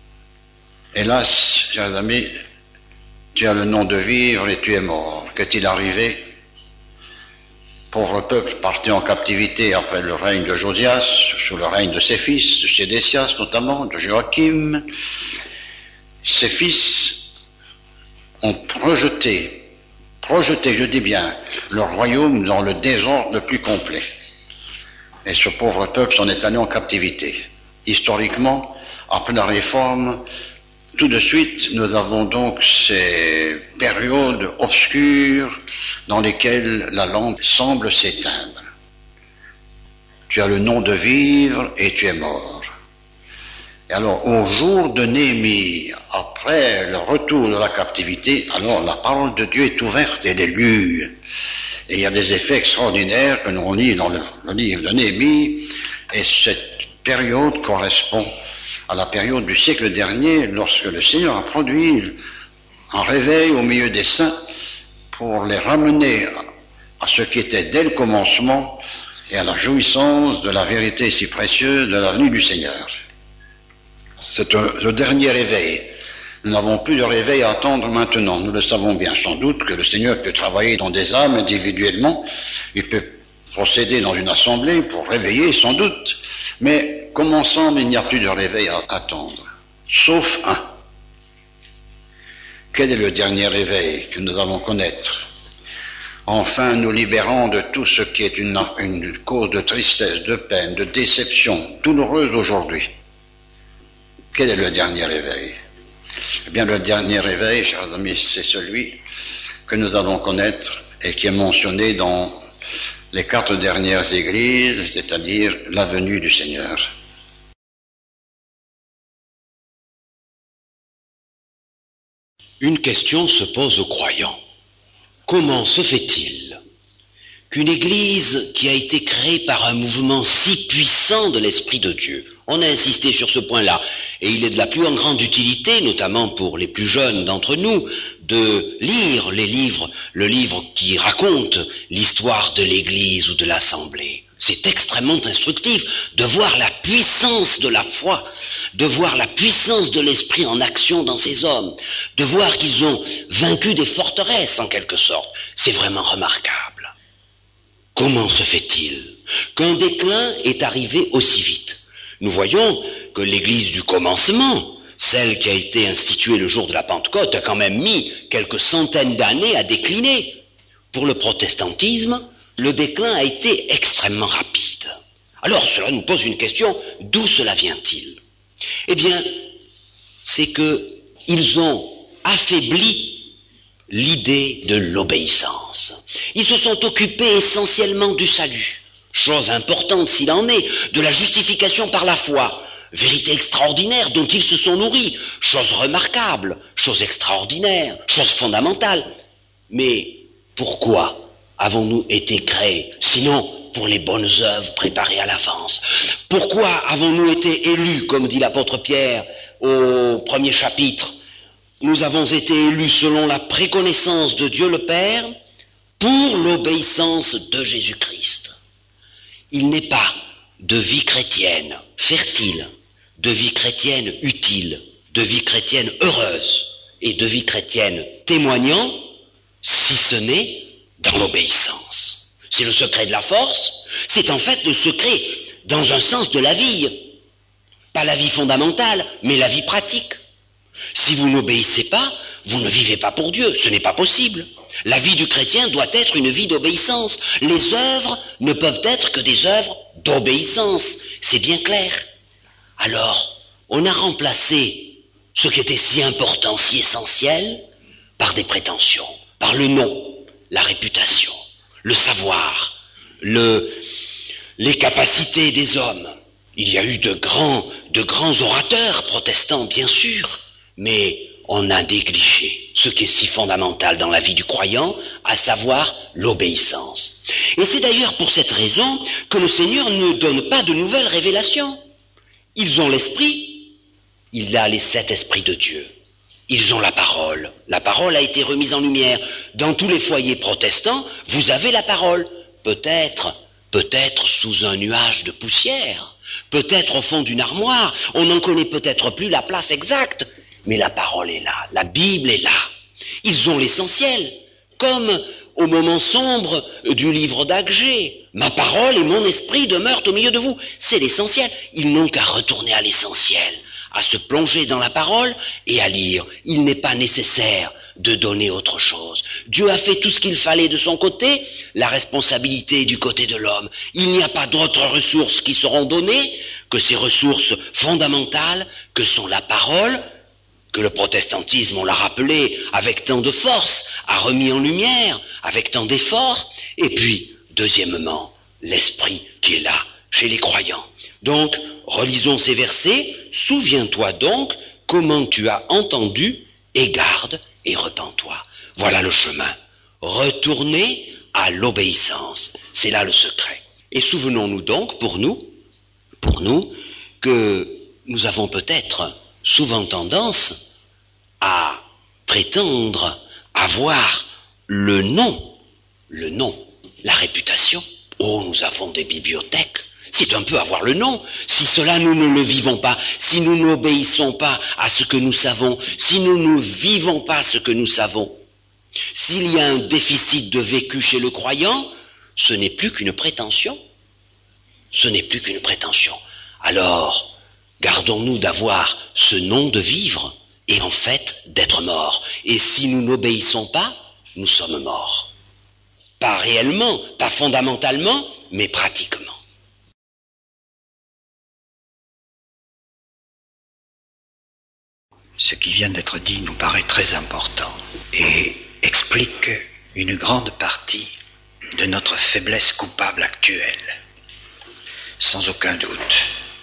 Hélas, chers amis, tu as le nom de vivre et tu es mort. Qu'est-il arrivé? Pauvre peuple parti en captivité après le règne de Josias, sous le règne de ses fils, de Sédécias notamment, de Joachim. Ses fils ont projeté, projeté, je dis bien, leur royaume dans le désordre le plus complet. Et ce pauvre peuple s'en est allé en captivité. Historiquement, après la Réforme, tout de suite, nous avons donc ces périodes obscures dans lesquelles la langue semble s'éteindre. Tu as le nom de vivre et tu es mort. Et alors, au jour de Néhémie, après le retour de la captivité, alors la parole de Dieu est ouverte, elle est lue. Et il y a des effets extraordinaires que l'on lit dans le, le livre de Néhémie, et cette période correspond à la période du siècle dernier, lorsque le Seigneur a produit un réveil au milieu des saints pour les ramener à ce qui était dès le commencement et à la jouissance de la vérité si précieuse de la venue du Seigneur. C'est le dernier réveil. Nous n'avons plus de réveil à attendre maintenant. Nous le savons bien, sans doute, que le Seigneur peut travailler dans des âmes individuellement. Il peut procéder dans une assemblée pour réveiller, sans doute. Mais comme ensemble, il n'y a plus de réveil à attendre. Sauf un. Quel est le dernier réveil que nous allons connaître? Enfin, nous libérant de tout ce qui est une, une cause de tristesse, de peine, de déception douloureuse aujourd'hui. Quel est le dernier réveil? Eh bien, le dernier réveil, chers amis, c'est celui que nous allons connaître et qui est mentionné dans les quatre dernières églises, c'est-à-dire la venue du Seigneur. Une question se pose aux croyants. Comment se fait-il qu'une église qui a été créée par un mouvement si puissant de l'Esprit de Dieu, on a insisté sur ce point-là, et il est de la plus grande utilité, notamment pour les plus jeunes d'entre nous, de lire les livres, le livre qui raconte l'histoire de l'église ou de l'assemblée. C'est extrêmement instructif de voir la puissance de la foi, de voir la puissance de l'esprit en action dans ces hommes, de voir qu'ils ont vaincu des forteresses en quelque sorte. C'est vraiment remarquable. Comment se fait-il qu'un déclin est arrivé aussi vite? Nous voyons que l'église du commencement, celle qui a été instituée le jour de la Pentecôte, a quand même mis quelques centaines d'années à décliner. Pour le protestantisme, le déclin a été extrêmement rapide. Alors cela nous pose une question, d'où cela vient-il? Eh bien, c'est qu'ils ont affaibli l'idée de l'obéissance. Ils se sont occupés essentiellement du salut, chose importante s'il en est, de la justification par la foi, vérité extraordinaire dont ils se sont nourris, chose remarquable, chose extraordinaire, chose fondamentale. Mais pourquoi avons-nous été créés, sinon pour les bonnes œuvres préparées à l'avance? Pourquoi avons-nous été élus, comme dit l'apôtre Pierre au premier chapitre? Nous avons été élus selon la préconnaissance de Dieu le Père pour l'obéissance de Jésus-Christ. Il n'est pas de vie chrétienne fertile, de vie chrétienne utile, de vie chrétienne heureuse et de vie chrétienne témoignant, si ce n'est dans l'obéissance. C'est le secret de la force, c'est en fait le secret dans un sens de la vie. Pas la vie fondamentale, mais la vie pratique. Si vous n'obéissez pas, vous ne vivez pas pour Dieu, ce n'est pas possible. La vie du chrétien doit être une vie d'obéissance. Les œuvres ne peuvent être que des œuvres d'obéissance, c'est bien clair. Alors, on a remplacé ce qui était si important, si essentiel, par des prétentions, par le nom, la réputation, le savoir, le, les capacités des hommes. Il y a eu de grands, de grands orateurs protestants, bien sûr, mais on a négligé ce qui est si fondamental dans la vie du croyant, à savoir l'obéissance. Et c'est d'ailleurs pour cette raison que le Seigneur ne donne pas de nouvelles révélations. Ils ont l'Esprit, il a les sept esprits de Dieu. Ils ont la parole. La parole a été remise en lumière. Dans tous les foyers protestants, vous avez la parole. Peut-être, peut-être sous un nuage de poussière, peut-être au fond d'une armoire, on n'en connaît peut-être plus la place exacte, mais la parole est là, la Bible est là. Ils ont l'essentiel, comme au moment sombre du livre d'Agé. Ma parole et mon esprit demeurent au milieu de vous. C'est l'essentiel. Ils n'ont qu'à retourner à l'essentiel, à se plonger dans la parole et à lire. Il n'est pas nécessaire de donner autre chose. Dieu a fait tout ce qu'il fallait de son côté, la responsabilité est du côté de l'homme. Il n'y a pas d'autres ressources qui seront données que ces ressources fondamentales que sont la parole, que le protestantisme, on l'a rappelé, avec tant de force, a remis en lumière, avec tant d'efforts, et puis, deuxièmement, l'esprit qui est là, chez les croyants. Donc, relisons ces versets. Souviens-toi donc comment tu as entendu, et garde et repens-toi. Voilà le chemin. Retourner à l'obéissance. C'est là le secret. Et souvenons-nous donc, pour nous, pour nous, que nous avons peut-être souvent tendance à prétendre avoir le nom, le nom, la réputation. Oh, nous avons des bibliothèques. C'est un peu avoir le nom. Si cela nous ne le vivons pas, si nous n'obéissons pas à ce que nous savons, si nous ne vivons pas ce que nous savons, s'il y a un déficit de vécu chez le croyant, ce n'est plus qu'une prétention. Ce n'est plus qu'une prétention. Alors, gardons-nous d'avoir ce nom de vivre et en fait d'être morts. Et si nous n'obéissons pas, nous sommes morts. Pas réellement, pas fondamentalement, mais pratiquement. Ce qui vient d'être dit nous paraît très important et explique une grande partie de notre faiblesse coupable actuelle, sans aucun doute.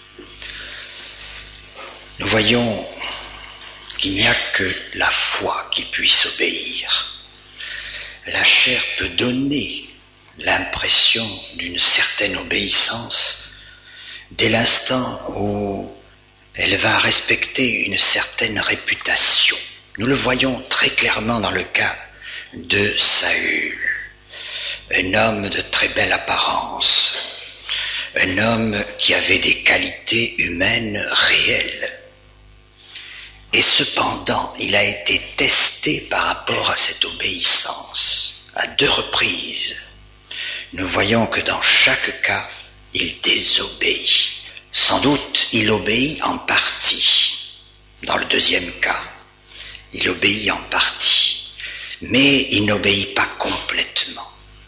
Nous voyons qu'il n'y a que la foi qui puisse obéir. La chair peut donner l'impression d'une certaine obéissance dès l'instant où elle va respecter une certaine réputation. Nous le voyons très clairement dans le cas de Saül, un homme de très belle apparence, un homme qui avait des qualités humaines réelles. Et cependant, il a été testé par rapport à cette obéissance à deux reprises. Nous voyons que dans chaque cas, il désobéit. Sans doute, il obéit en partie. Dans le deuxième cas, il obéit en partie, mais il n'obéit pas complètement.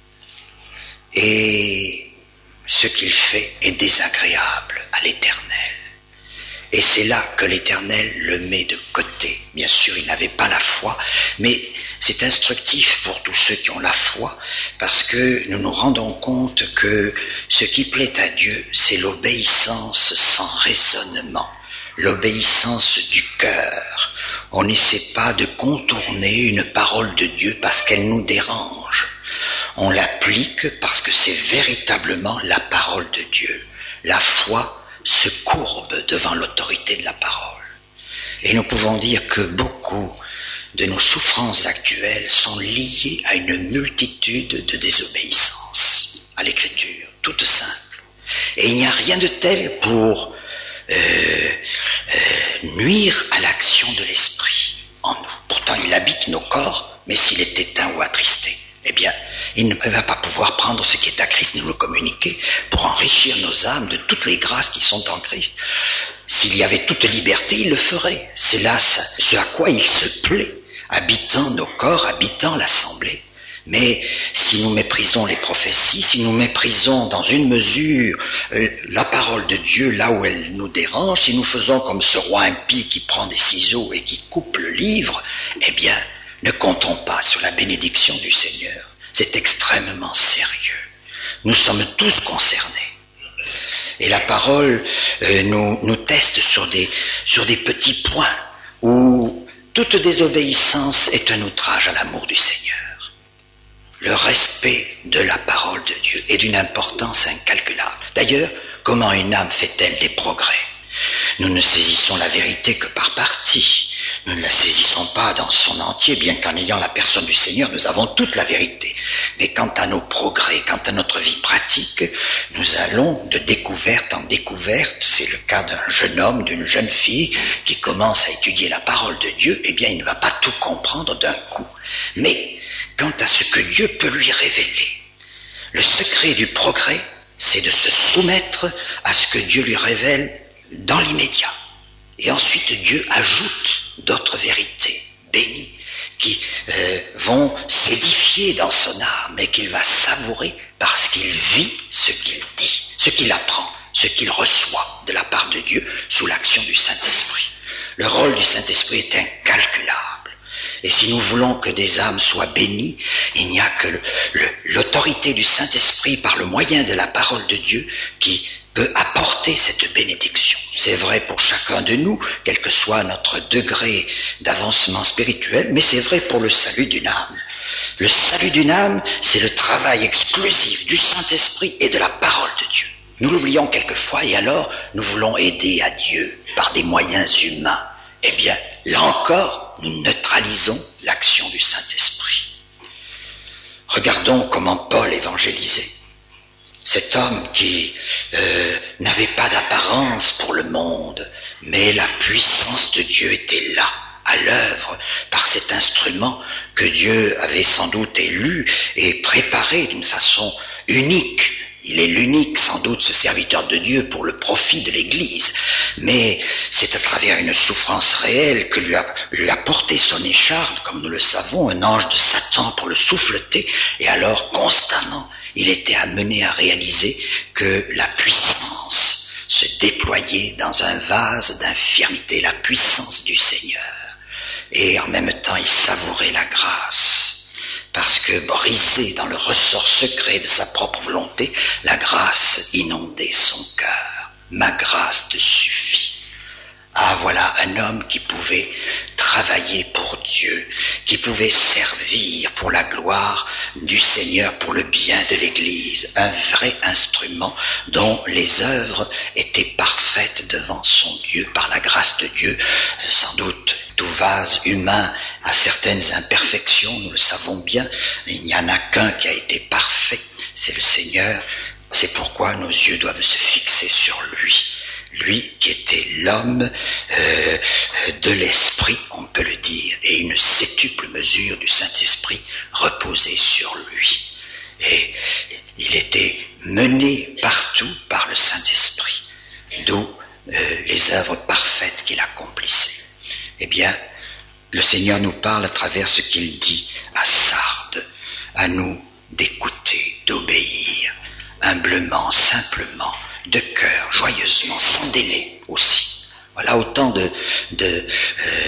Et ce qu'il fait est désagréable à l'Éternel. Et c'est là que l'Éternel le met de côté. Bien sûr, il n'avait pas la foi, mais c'est instructif pour tous ceux qui ont la foi, parce que nous nous rendons compte que ce qui plaît à Dieu, c'est l'obéissance sans raisonnement, l'obéissance du cœur. On n'essaie pas de contourner une parole de Dieu parce qu'elle nous dérange. On l'applique parce que c'est véritablement la parole de Dieu. La foi se courbe devant l'autorité de la parole. Et nous pouvons dire que beaucoup de nos souffrances actuelles sont liées à une multitude de désobéissances à l'Écriture, toute simple. Et il n'y a rien de tel pour euh, euh, nuire à l'action de l'Esprit en nous. Pourtant, il habite nos corps, mais s'il est éteint ou attristé, eh bien, il ne va pas pouvoir prendre ce qui est à Christ et nous le communiquer pour enrichir nos âmes de toutes les grâces qui sont en Christ. S'il y avait toute liberté, il le ferait. C'est là ce à quoi il se plaît, habitant nos corps, habitant l'assemblée. Mais si nous méprisons les prophéties, si nous méprisons dans une mesure euh, la parole de Dieu là où elle nous dérange, si nous faisons comme ce roi impie qui prend des ciseaux et qui coupe le livre, eh bien, ne comptons pas sur la bénédiction du Seigneur. C'est extrêmement sérieux. Nous sommes tous concernés. Et la parole euh, nous, nous teste sur des, sur des petits points où toute désobéissance est un outrage à l'amour du Seigneur. Le respect de la parole de Dieu est d'une importance incalculable. D'ailleurs, comment une âme fait-elle des progrès ? Nous ne saisissons la vérité que par partie. Nous ne la saisissons pas dans son entier, bien qu'en ayant la personne du Seigneur, nous avons toute la vérité. Mais quant à nos progrès, quant à notre vie pratique, nous allons de découverte en découverte. C'est le cas d'un jeune homme, d'une jeune fille qui commence à étudier la parole de Dieu. Eh bien, il ne va pas tout comprendre d'un coup. Mais quant à ce que Dieu peut lui révéler, le secret du progrès, c'est de se soumettre à ce que Dieu lui révèle dans l'immédiat. Et ensuite, Dieu ajoute d'autres vérités bénies qui euh, vont s'édifier dans son âme et qu'il va savourer parce qu'il vit ce qu'il dit, ce qu'il apprend, ce qu'il reçoit de la part de Dieu sous l'action du Saint-Esprit. Le rôle du Saint-Esprit est incalculable. Et si nous voulons que des âmes soient bénies, il n'y a que le, le, l'autorité du Saint-Esprit par le moyen de la parole de Dieu qui peut apporter cette bénédiction. C'est vrai pour chacun de nous, quel que soit notre degré d'avancement spirituel, mais c'est vrai pour le salut d'une âme. Le salut d'une âme, c'est le travail exclusif du Saint-Esprit et de la parole de Dieu. Nous l'oublions quelquefois et alors nous voulons aider à Dieu par des moyens humains. Eh bien, là encore, nous neutralisons l'action du Saint-Esprit. Regardons comment Paul évangélisait. Cet homme qui euh, n'avait pas d'apparence pour le monde, mais la puissance de Dieu était là, à l'œuvre, par cet instrument que Dieu avait sans doute élu et préparé d'une façon unique. Il est l'unique, sans doute, ce serviteur de Dieu pour le profit de l'Église. Mais c'est à travers une souffrance réelle que lui a, lui a porté son écharpe, comme nous le savons, un ange de Satan pour le souffleter. Et alors, constamment, il était amené à réaliser que la puissance se déployait dans un vase d'infirmité, la puissance du Seigneur. Et en même temps, il savourait la grâce. Parce que brisé dans le ressort secret de sa propre volonté, la grâce inondait son cœur. Ma grâce te suffit. Ah, voilà un homme qui pouvait travailler pour Dieu, qui pouvait servir pour la gloire du Seigneur, pour le bien de l'Église. Un vrai instrument dont les œuvres étaient parfaites devant son Dieu, par la grâce de Dieu. Sans doute, tout vase humain a certaines imperfections, nous le savons bien. Il n'y en a qu'un qui a été parfait, c'est le Seigneur. C'est pourquoi nos yeux doivent se fixer sur lui. Lui qui était l'homme euh, de l'esprit, on peut le dire, et une septuple mesure du Saint-Esprit reposait sur lui. Et il était mené partout par le Saint-Esprit, d'où euh, les œuvres parfaites qu'il accomplissait. Eh bien, le Seigneur nous parle à travers ce qu'il dit à Sardes, à nous d'écouter, d'obéir, humblement, simplement, de cœur, joyeusement, sans délai aussi. Voilà autant de, de, euh,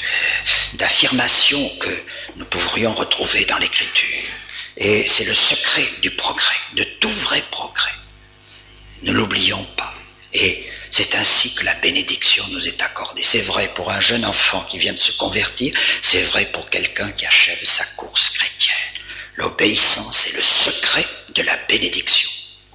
d'affirmations que nous pourrions retrouver dans l'Écriture. Et c'est le secret du progrès, de tout vrai progrès. Ne l'oublions pas. Et c'est ainsi que la bénédiction nous est accordée. C'est vrai pour un jeune enfant qui vient de se convertir, c'est vrai pour quelqu'un qui achève sa course chrétienne. L'obéissance est le secret de la bénédiction.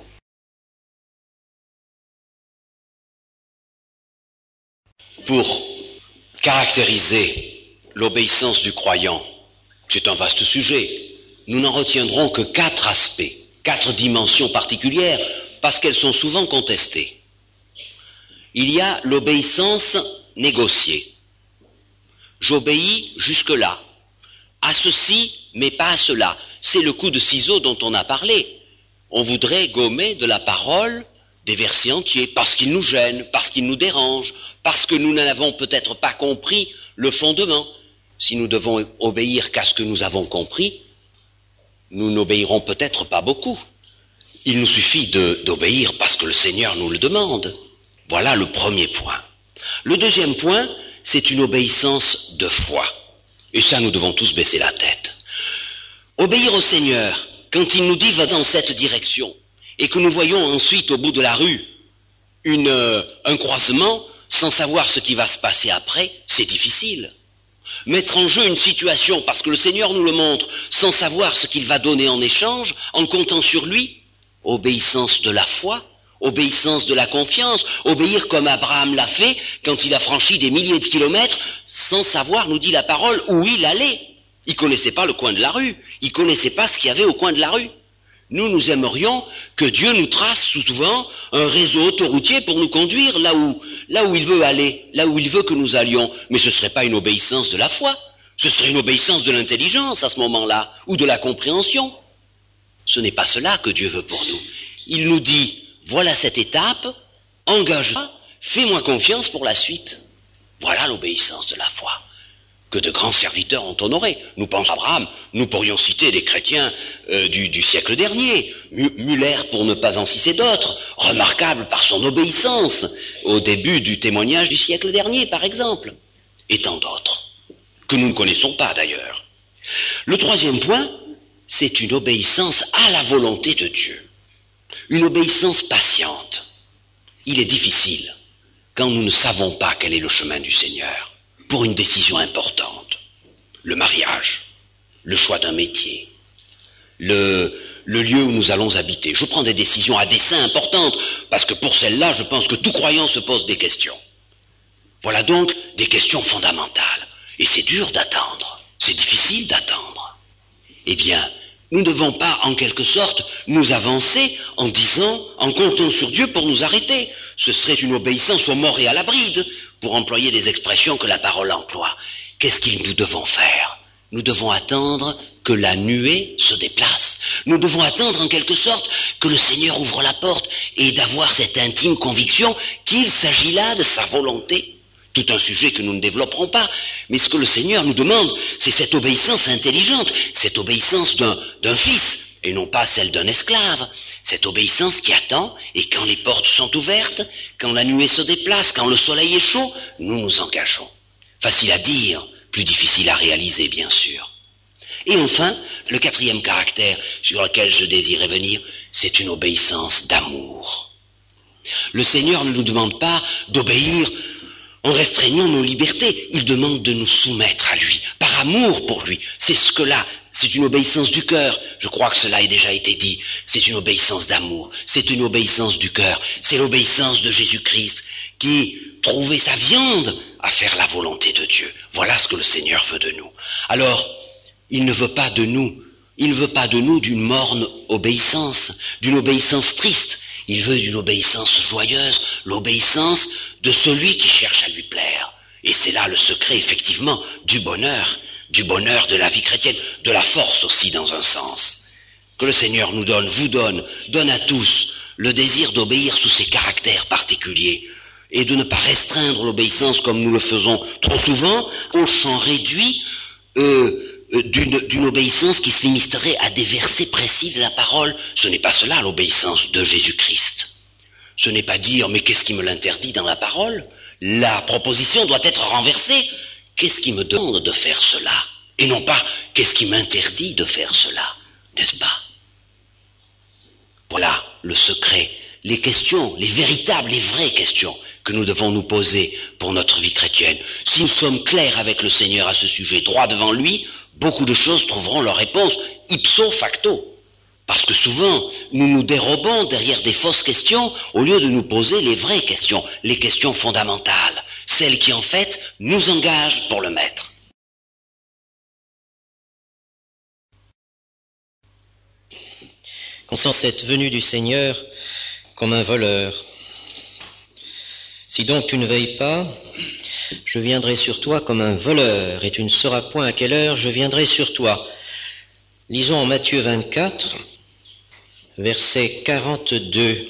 Pour caractériser l'obéissance du croyant, c'est un vaste sujet. Nous n'en retiendrons que quatre aspects, quatre dimensions particulières, parce qu'elles sont souvent contestées. Il y a l'obéissance négociée. J'obéis jusque-là, à ceci, mais pas à cela. C'est le coup de ciseau dont on a parlé. On voudrait gommer de la parole des versets entiers, parce qu'ils nous gênent, parce qu'ils nous dérangent, parce que nous n'avons peut-être pas compris le fondement. Si nous devons obéir qu'à ce que nous avons compris, nous n'obéirons peut-être pas beaucoup. Il nous suffit de, d'obéir parce que le Seigneur nous le demande. Voilà le premier point. Le deuxième point, c'est une obéissance de foi. Et ça, nous devons tous baisser la tête. Obéir au Seigneur, quand il nous dit « va dans cette direction », et que nous voyons ensuite au bout de la rue une, euh, un croisement, sans savoir ce qui va se passer après, c'est difficile. Mettre en jeu une situation, parce que le Seigneur nous le montre, sans savoir ce qu'il va donner en échange, en comptant sur lui, obéissance de la foi, obéissance de la confiance, obéir comme Abraham l'a fait quand il a franchi des milliers de kilomètres, sans savoir, nous dit la parole, où il allait. Il ne connaissait pas le coin de la rue, il ne connaissait pas ce qu'il y avait au coin de la rue. Nous, nous aimerions que Dieu nous trace souvent un réseau autoroutier pour nous conduire là où, là où il veut aller, là où il veut que nous allions. Mais ce ne serait pas une obéissance de la foi, ce serait une obéissance de l'intelligence à ce moment-là, ou de la compréhension. Ce n'est pas cela que Dieu veut pour nous. Il nous dit, voilà cette étape, engage-toi, fais-moi confiance pour la suite. Voilà l'obéissance de la foi que de grands serviteurs ont honoré. Nous pensons à Abraham, nous pourrions citer des chrétiens euh, du, du siècle dernier, Muller pour ne pas en citer d'autres, remarquable par son obéissance au début du témoignage du siècle dernier par exemple, et tant d'autres, que nous ne connaissons pas d'ailleurs. Le troisième point, c'est une obéissance à la volonté de Dieu, une obéissance patiente. Il est difficile, quand nous ne savons pas quel est le chemin du Seigneur, pour une décision importante, le mariage, le choix d'un métier, le, le lieu où nous allons habiter. Je prends des décisions à dessein importantes, parce que pour celles-là, je pense que tout croyant se pose des questions. Voilà donc des questions fondamentales. Et c'est dur d'attendre, c'est difficile d'attendre. Eh bien, nous ne devons pas, en quelque sorte, nous avancer en disant, en comptant sur Dieu pour nous arrêter. Ce serait une obéissance aux morts et à la bride, pour employer des expressions que la parole emploie. Qu'est-ce que nous devons faire? Nous devons attendre que la nuée se déplace. Nous devons attendre en quelque sorte que le Seigneur ouvre la porte et d'avoir cette intime conviction qu'il s'agit là de sa volonté. Tout un sujet que nous ne développerons pas, mais ce que le Seigneur nous demande, c'est cette obéissance intelligente, cette obéissance d'un, d'un fils, et non pas celle d'un esclave, cette obéissance qui attend, et quand les portes sont ouvertes, quand la nuée se déplace, quand le soleil est chaud, nous nous engageons. Facile à dire, plus difficile à réaliser, bien sûr. Et enfin, le quatrième caractère sur lequel je désirais venir, c'est une obéissance d'amour. Le Seigneur ne nous demande pas d'obéir en restreignant nos libertés, il demande de nous soumettre à lui, par amour pour lui. C'est ce que là, c'est une obéissance du cœur. Je crois que cela a déjà été dit. C'est une obéissance d'amour, c'est une obéissance du cœur. C'est l'obéissance de Jésus-Christ qui trouvait sa viande à faire la volonté de Dieu. Voilà ce que le Seigneur veut de nous. Alors, il ne veut pas de nous, il ne veut pas de nous d'une morne obéissance, d'une obéissance triste. Il veut d'une obéissance joyeuse, l'obéissance de celui qui cherche à lui plaire. Et c'est là le secret, effectivement, du bonheur, du bonheur de la vie chrétienne, de la force aussi dans un sens. Que le Seigneur nous donne, vous donne, donne à tous le désir d'obéir sous ses caractères particuliers et de ne pas restreindre l'obéissance comme nous le faisons trop souvent au champ réduit euh, D'une, d'une obéissance qui se limiterait à des versets précis de la parole. Ce n'est pas cela l'obéissance de Jésus-Christ. Ce n'est pas dire, mais qu'est-ce qui me l'interdit dans la parole? La proposition doit être renversée. Qu'est-ce qui me demande de faire cela? Et non pas, qu'est-ce qui m'interdit de faire cela? N'est-ce pas? Voilà le secret, les questions, les véritables, les vraies questions que nous devons nous poser pour notre vie chrétienne. Si nous sommes clairs avec le Seigneur à ce sujet, droit devant lui, beaucoup de choses trouveront leur réponse ipso facto. Parce que souvent, nous nous dérobons derrière des fausses questions au lieu de nous poser les vraies questions, les questions fondamentales, celles qui en fait nous engagent pour le Maître. Concernant cette venue du Seigneur comme un voleur, si donc tu ne veilles pas, je viendrai sur toi comme un voleur, et tu ne sauras point à quelle heure je viendrai sur toi. Lisons en Matthieu vingt-quatre, verset quarante-deux.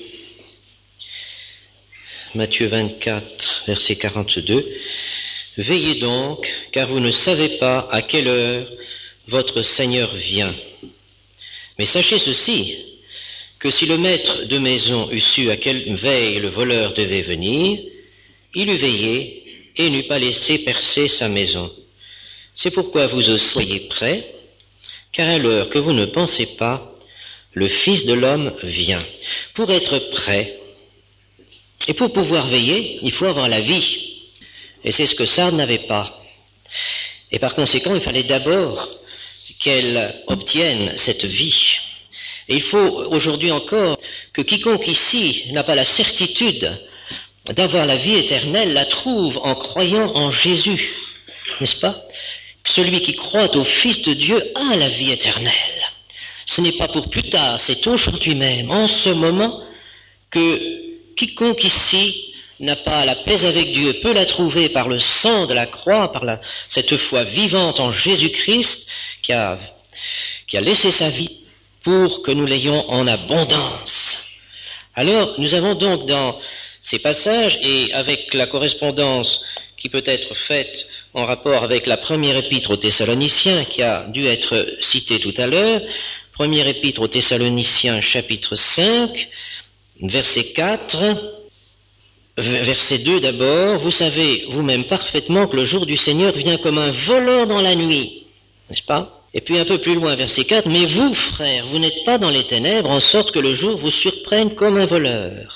Matthieu vingt-quatre, verset quarante-deux. Veillez donc, car vous ne savez pas à quelle heure votre Seigneur vient. Mais sachez ceci, que si le maître de maison eût su à quelle veille le voleur devait venir, il eût veillé et n'eût pas laissé percer sa maison. C'est pourquoi vous aussi soyez prêts, car à l'heure que vous ne pensez pas, le Fils de l'homme vient. Pour être prêt, et pour pouvoir veiller, il faut avoir la vie. Et c'est ce que Sardes n'avait pas. Et par conséquent, il fallait d'abord qu'elle obtienne cette vie. Et il faut aujourd'hui encore que quiconque ici n'a pas la certitude d'avoir la vie éternelle la trouve en croyant en Jésus, n'est-ce pas? Celui qui croit au Fils de Dieu a la vie éternelle. Ce n'est pas pour plus tard, c'est aujourd'hui même, en ce moment, que quiconque ici n'a pas la paix avec Dieu peut la trouver par le sang de la croix, par la, cette foi vivante en Jésus-Christ qui a, qui a laissé sa vie pour que nous l'ayons en abondance. Alors, nous avons donc dans ces passages, et avec la correspondance qui peut être faite en rapport avec la première épître aux Thessaloniciens, qui a dû être citée tout à l'heure, première épître aux Thessaloniciens, chapitre cinq, verset quatre, verset deux d'abord, vous savez vous-même parfaitement que le jour du Seigneur vient comme un voleur dans la nuit, n'est-ce pas? Et puis un peu plus loin, verset quatre, mais vous, frères, vous n'êtes pas dans les ténèbres, en sorte que le jour vous surprenne comme un voleur.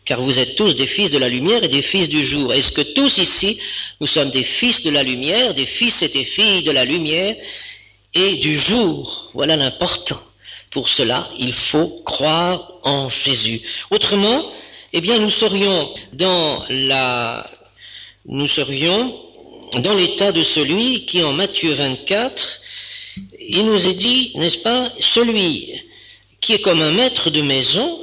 car vous êtes tous des fils de la lumière et des fils du jour. Est-ce que tous ici, nous sommes des fils de la lumière, des fils et des filles de la lumière et du jour? Voilà l'important. Pour cela, il faut croire en Jésus. Autrement, eh bien, nous serions dans la, nous serions dans l'état de celui qui, en Matthieu vingt-quatre, il nous est dit, n'est-ce pas, celui qui est comme un maître de maison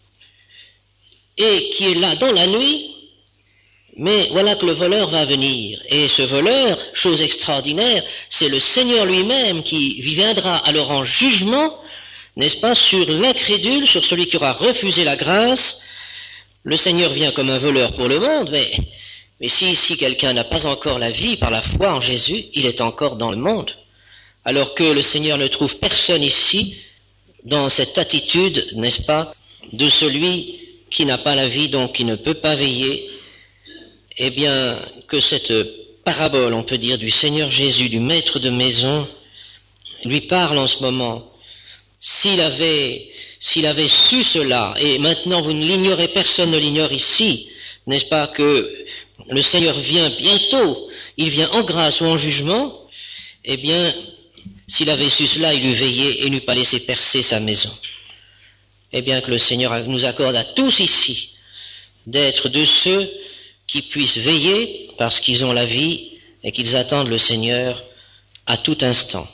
et qui est là dans la nuit, mais voilà que le voleur va venir. Et ce voleur, chose extraordinaire, c'est le Seigneur lui-même qui viendra alors en jugement, n'est-ce pas, sur l'incrédule, sur celui qui aura refusé la grâce. Le Seigneur vient comme un voleur pour le monde, mais, mais si, si quelqu'un n'a pas encore la vie par la foi en Jésus, il est encore dans le monde. Alors que le Seigneur ne trouve personne ici dans cette attitude, n'est-ce pas, de celui qui n'a pas la vie, donc qui ne peut pas veiller. Eh bien, que cette parabole, on peut dire, du Seigneur Jésus, du maître de maison, lui parle en ce moment. S'il avait, s'il avait su cela, et maintenant vous ne l'ignorez, personne ne l'ignore ici, n'est-ce pas, que le Seigneur vient bientôt, il vient en grâce ou en jugement, eh bien, s'il avait su cela, il eût veillé et n'eût pas laissé percer sa maison. Eh bien, que le Seigneur nous accorde à tous ici d'être de ceux qui puissent veiller parce qu'ils ont la vie et qu'ils attendent le Seigneur à tout instant.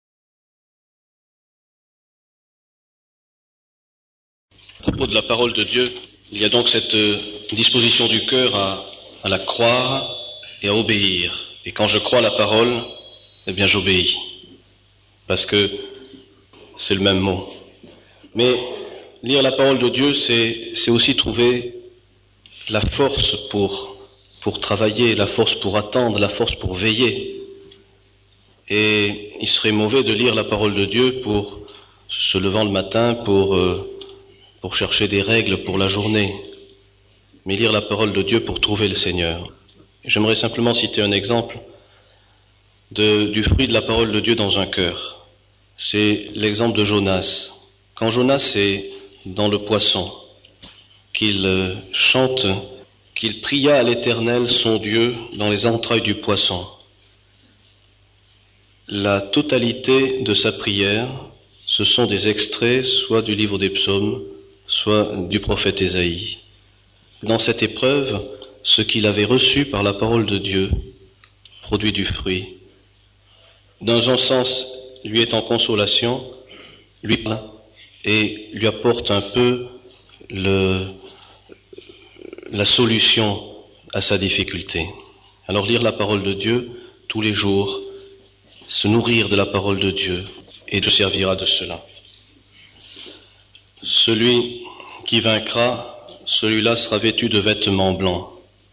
À propos de la parole de Dieu, il y a donc cette disposition du cœur à, à la croire et à obéir. Et quand je crois la parole, eh bien j'obéis. Parce que c'est le même mot. Mais lire la parole de Dieu, c'est, c'est aussi trouver la force pour, pour travailler, la force pour attendre, la force pour veiller. Et il serait mauvais de lire la parole de Dieu pour se levant le matin, pour, euh, pour chercher des règles pour la journée. Mais lire la parole de Dieu pour trouver le Seigneur. J'aimerais simplement citer un exemple de, du fruit de la parole de Dieu dans un cœur. C'est l'exemple de Jonas. Quand Jonas est dans le poisson, qu'il chante, qu'il pria à l'Éternel son Dieu dans les entrailles du poisson. La totalité de sa prière, ce sont des extraits soit du livre des psaumes, soit du prophète Ésaïe. Dans cette épreuve, ce qu'il avait reçu par la parole de Dieu produit du fruit. Dans un sens, lui est en consolation, lui parle et lui apporte un peu le, la solution à sa difficulté. Alors lire la parole de Dieu tous les jours, se nourrir de la parole de Dieu, et Dieu servira de cela. Celui qui vaincra, celui-là sera vêtu de vêtements blancs.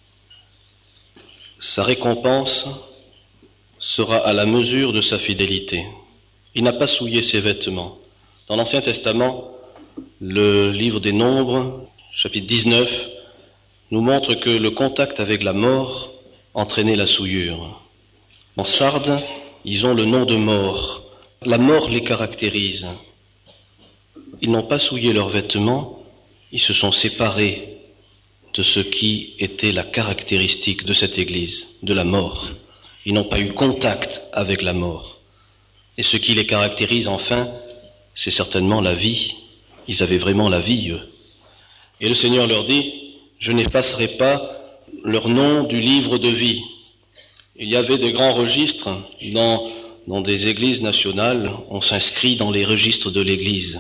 Sa récompense sera à la mesure de sa fidélité. Il n'a pas souillé ses vêtements. Dans l'Ancien Testament, le livre des Nombres, chapitre dix-neuf, nous montre que le contact avec la mort entraînait la souillure. En Sardes, ils ont le nom de mort. La mort les caractérise. Ils n'ont pas souillé leurs vêtements, ils se sont séparés de ce qui était la caractéristique de cette Église, de la mort. Ils n'ont pas eu contact avec la mort. Et ce qui les caractérise, enfin, c'est certainement la vie. Ils avaient vraiment la vie, eux. Et le Seigneur leur dit, je n'effacerai pas leur nom du livre de vie. Il y avait de grands registres dans, dans des églises nationales, on s'inscrit dans les registres de l'Église.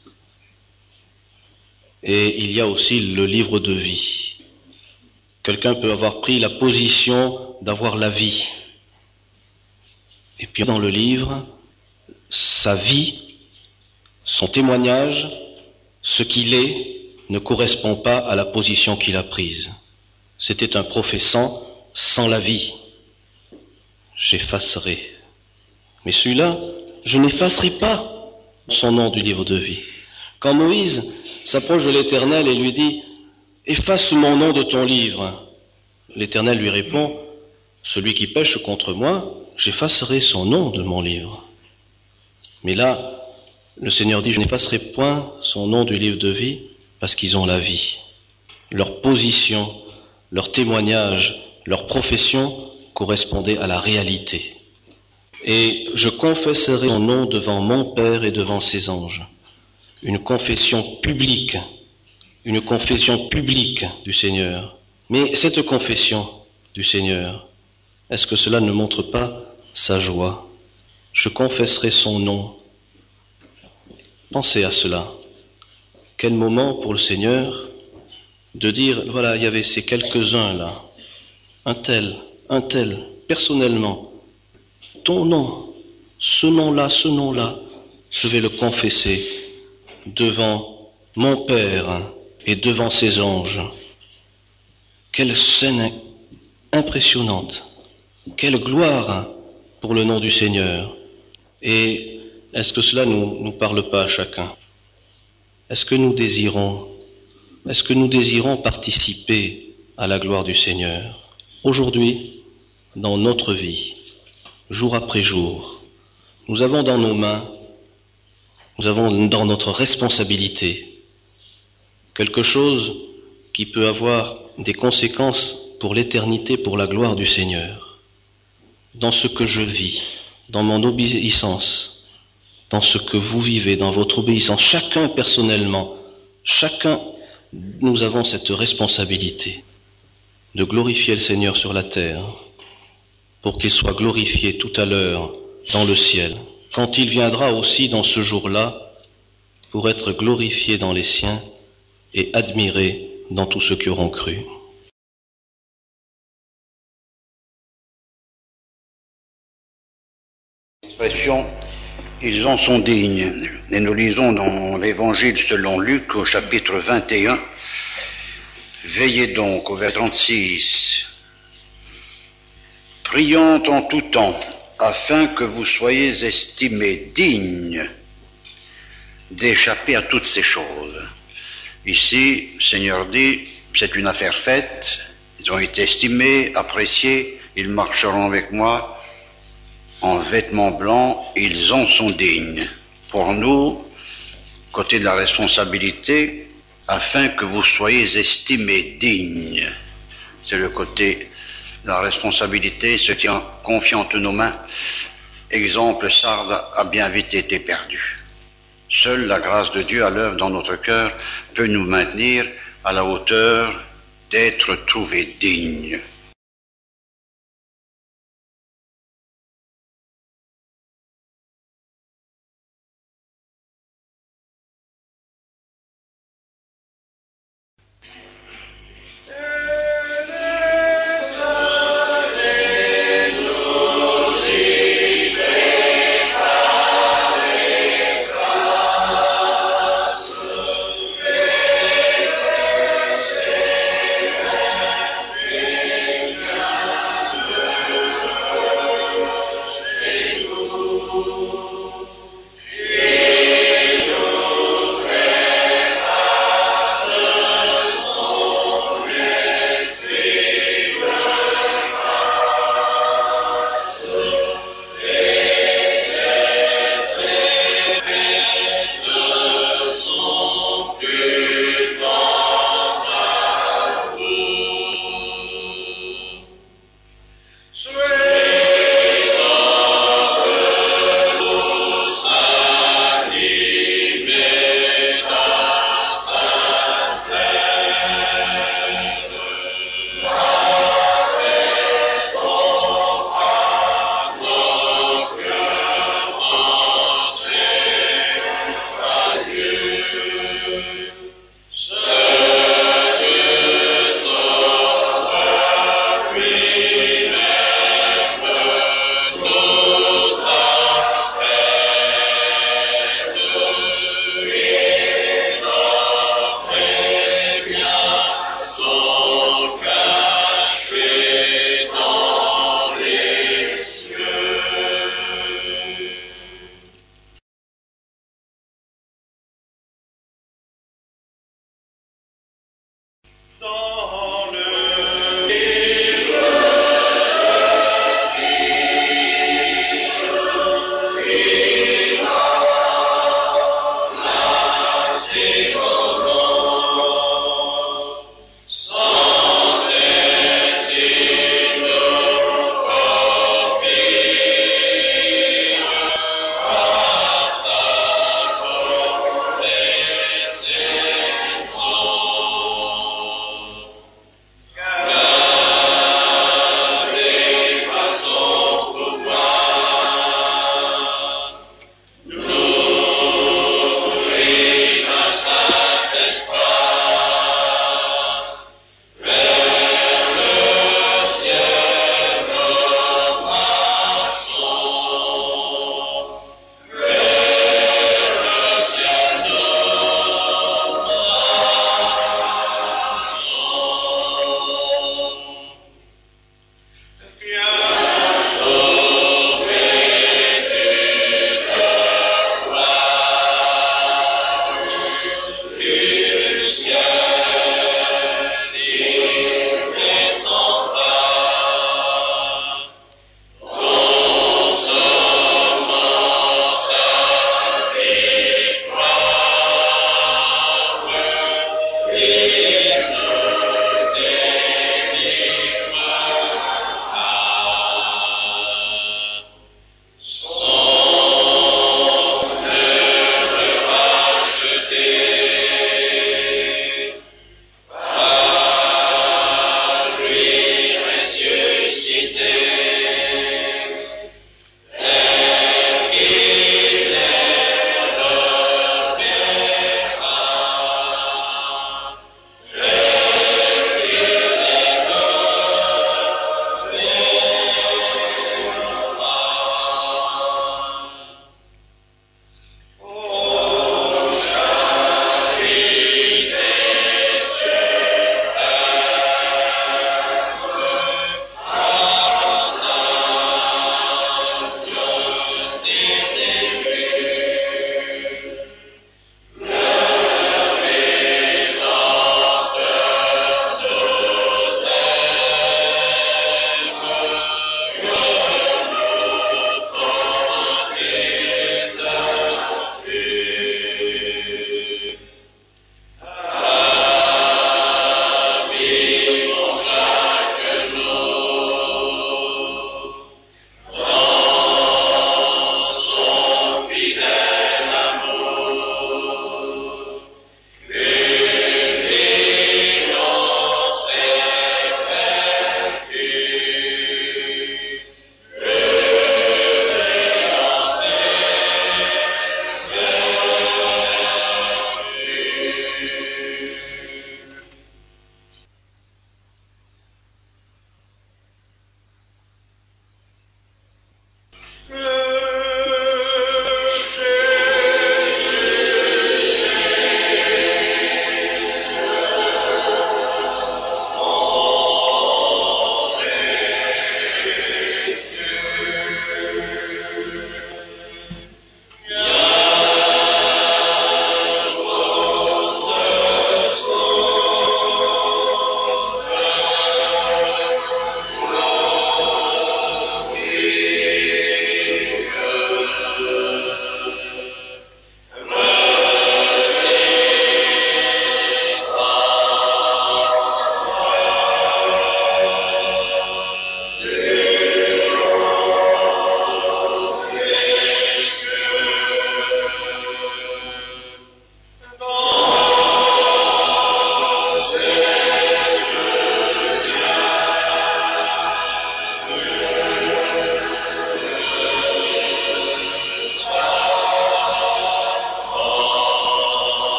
Et il y a aussi le livre de vie. Quelqu'un peut avoir pris la position d'avoir la vie. Et puis dans le livre, sa vie, son témoignage, ce qu'il est, ne correspond pas à la position qu'il a prise. C'était un professant sans la vie. J'effacerai. Mais celui-là, je n'effacerai pas son nom du livre de vie. Quand Moïse s'approche de l'Éternel et lui dit « Efface mon nom de ton livre », l'Éternel lui répond « Celui qui pêche contre moi, j'effacerai son nom de mon livre. » Mais là, le Seigneur dit « Je n'effacerai point son nom du livre de vie parce qu'ils ont la vie. » leur position, leur témoignage, leur profession correspondaient à la réalité. Et je confesserai son nom devant mon Père et devant ses anges. Une confession publique, une confession publique du Seigneur. Mais cette confession du Seigneur, est-ce que cela ne montre pas sa joie? Je confesserai son nom. Pensez à cela. Quel moment pour le Seigneur de dire, voilà, il y avait ces quelques-uns là, un tel, un tel, personnellement, ton nom, ce nom-là, ce nom-là, je vais le confesser devant mon Père et devant ses anges. Quelle scène impressionnante, quelle gloire pour le nom du Seigneur. Et est-ce que cela ne nous, nous parle pas à chacun? Est-ce que nous désirons, est-ce que nous désirons participer à la gloire du Seigneur? Aujourd'hui, dans notre vie, jour après jour, nous avons dans nos mains, nous avons dans notre responsabilité quelque chose qui peut avoir des conséquences pour l'éternité, pour la gloire du Seigneur. Dans ce que je vis, dans mon obéissance, dans ce que vous vivez, dans votre obéissance, chacun personnellement, chacun, nous avons cette responsabilité de glorifier le Seigneur sur la terre, pour qu'il soit glorifié tout à l'heure dans le ciel, quand il viendra aussi dans ce jour-là, pour être glorifié dans les siens et admiré dans tous ceux qui auront cru. L'expression « ils en sont dignes » et nous lisons dans l'Évangile selon Luc au chapitre vingt et un, « Veillez donc » au vers trente-six, « priant en tout temps, afin que vous soyez estimés dignes d'échapper à toutes ces choses. » Ici, le Seigneur dit, c'est une affaire faite, ils ont été estimés, appréciés, ils marcheront avec moi en vêtements blancs, ils en sont dignes. Pour nous, côté de la responsabilité, afin que vous soyez estimés dignes. C'est le côté de la responsabilité, se tient confiant entre nos mains. Exemple, Sardes a bien vite été perdu. Seule la grâce de Dieu à l'œuvre dans notre cœur peut nous maintenir à la hauteur d'être trouvés dignes.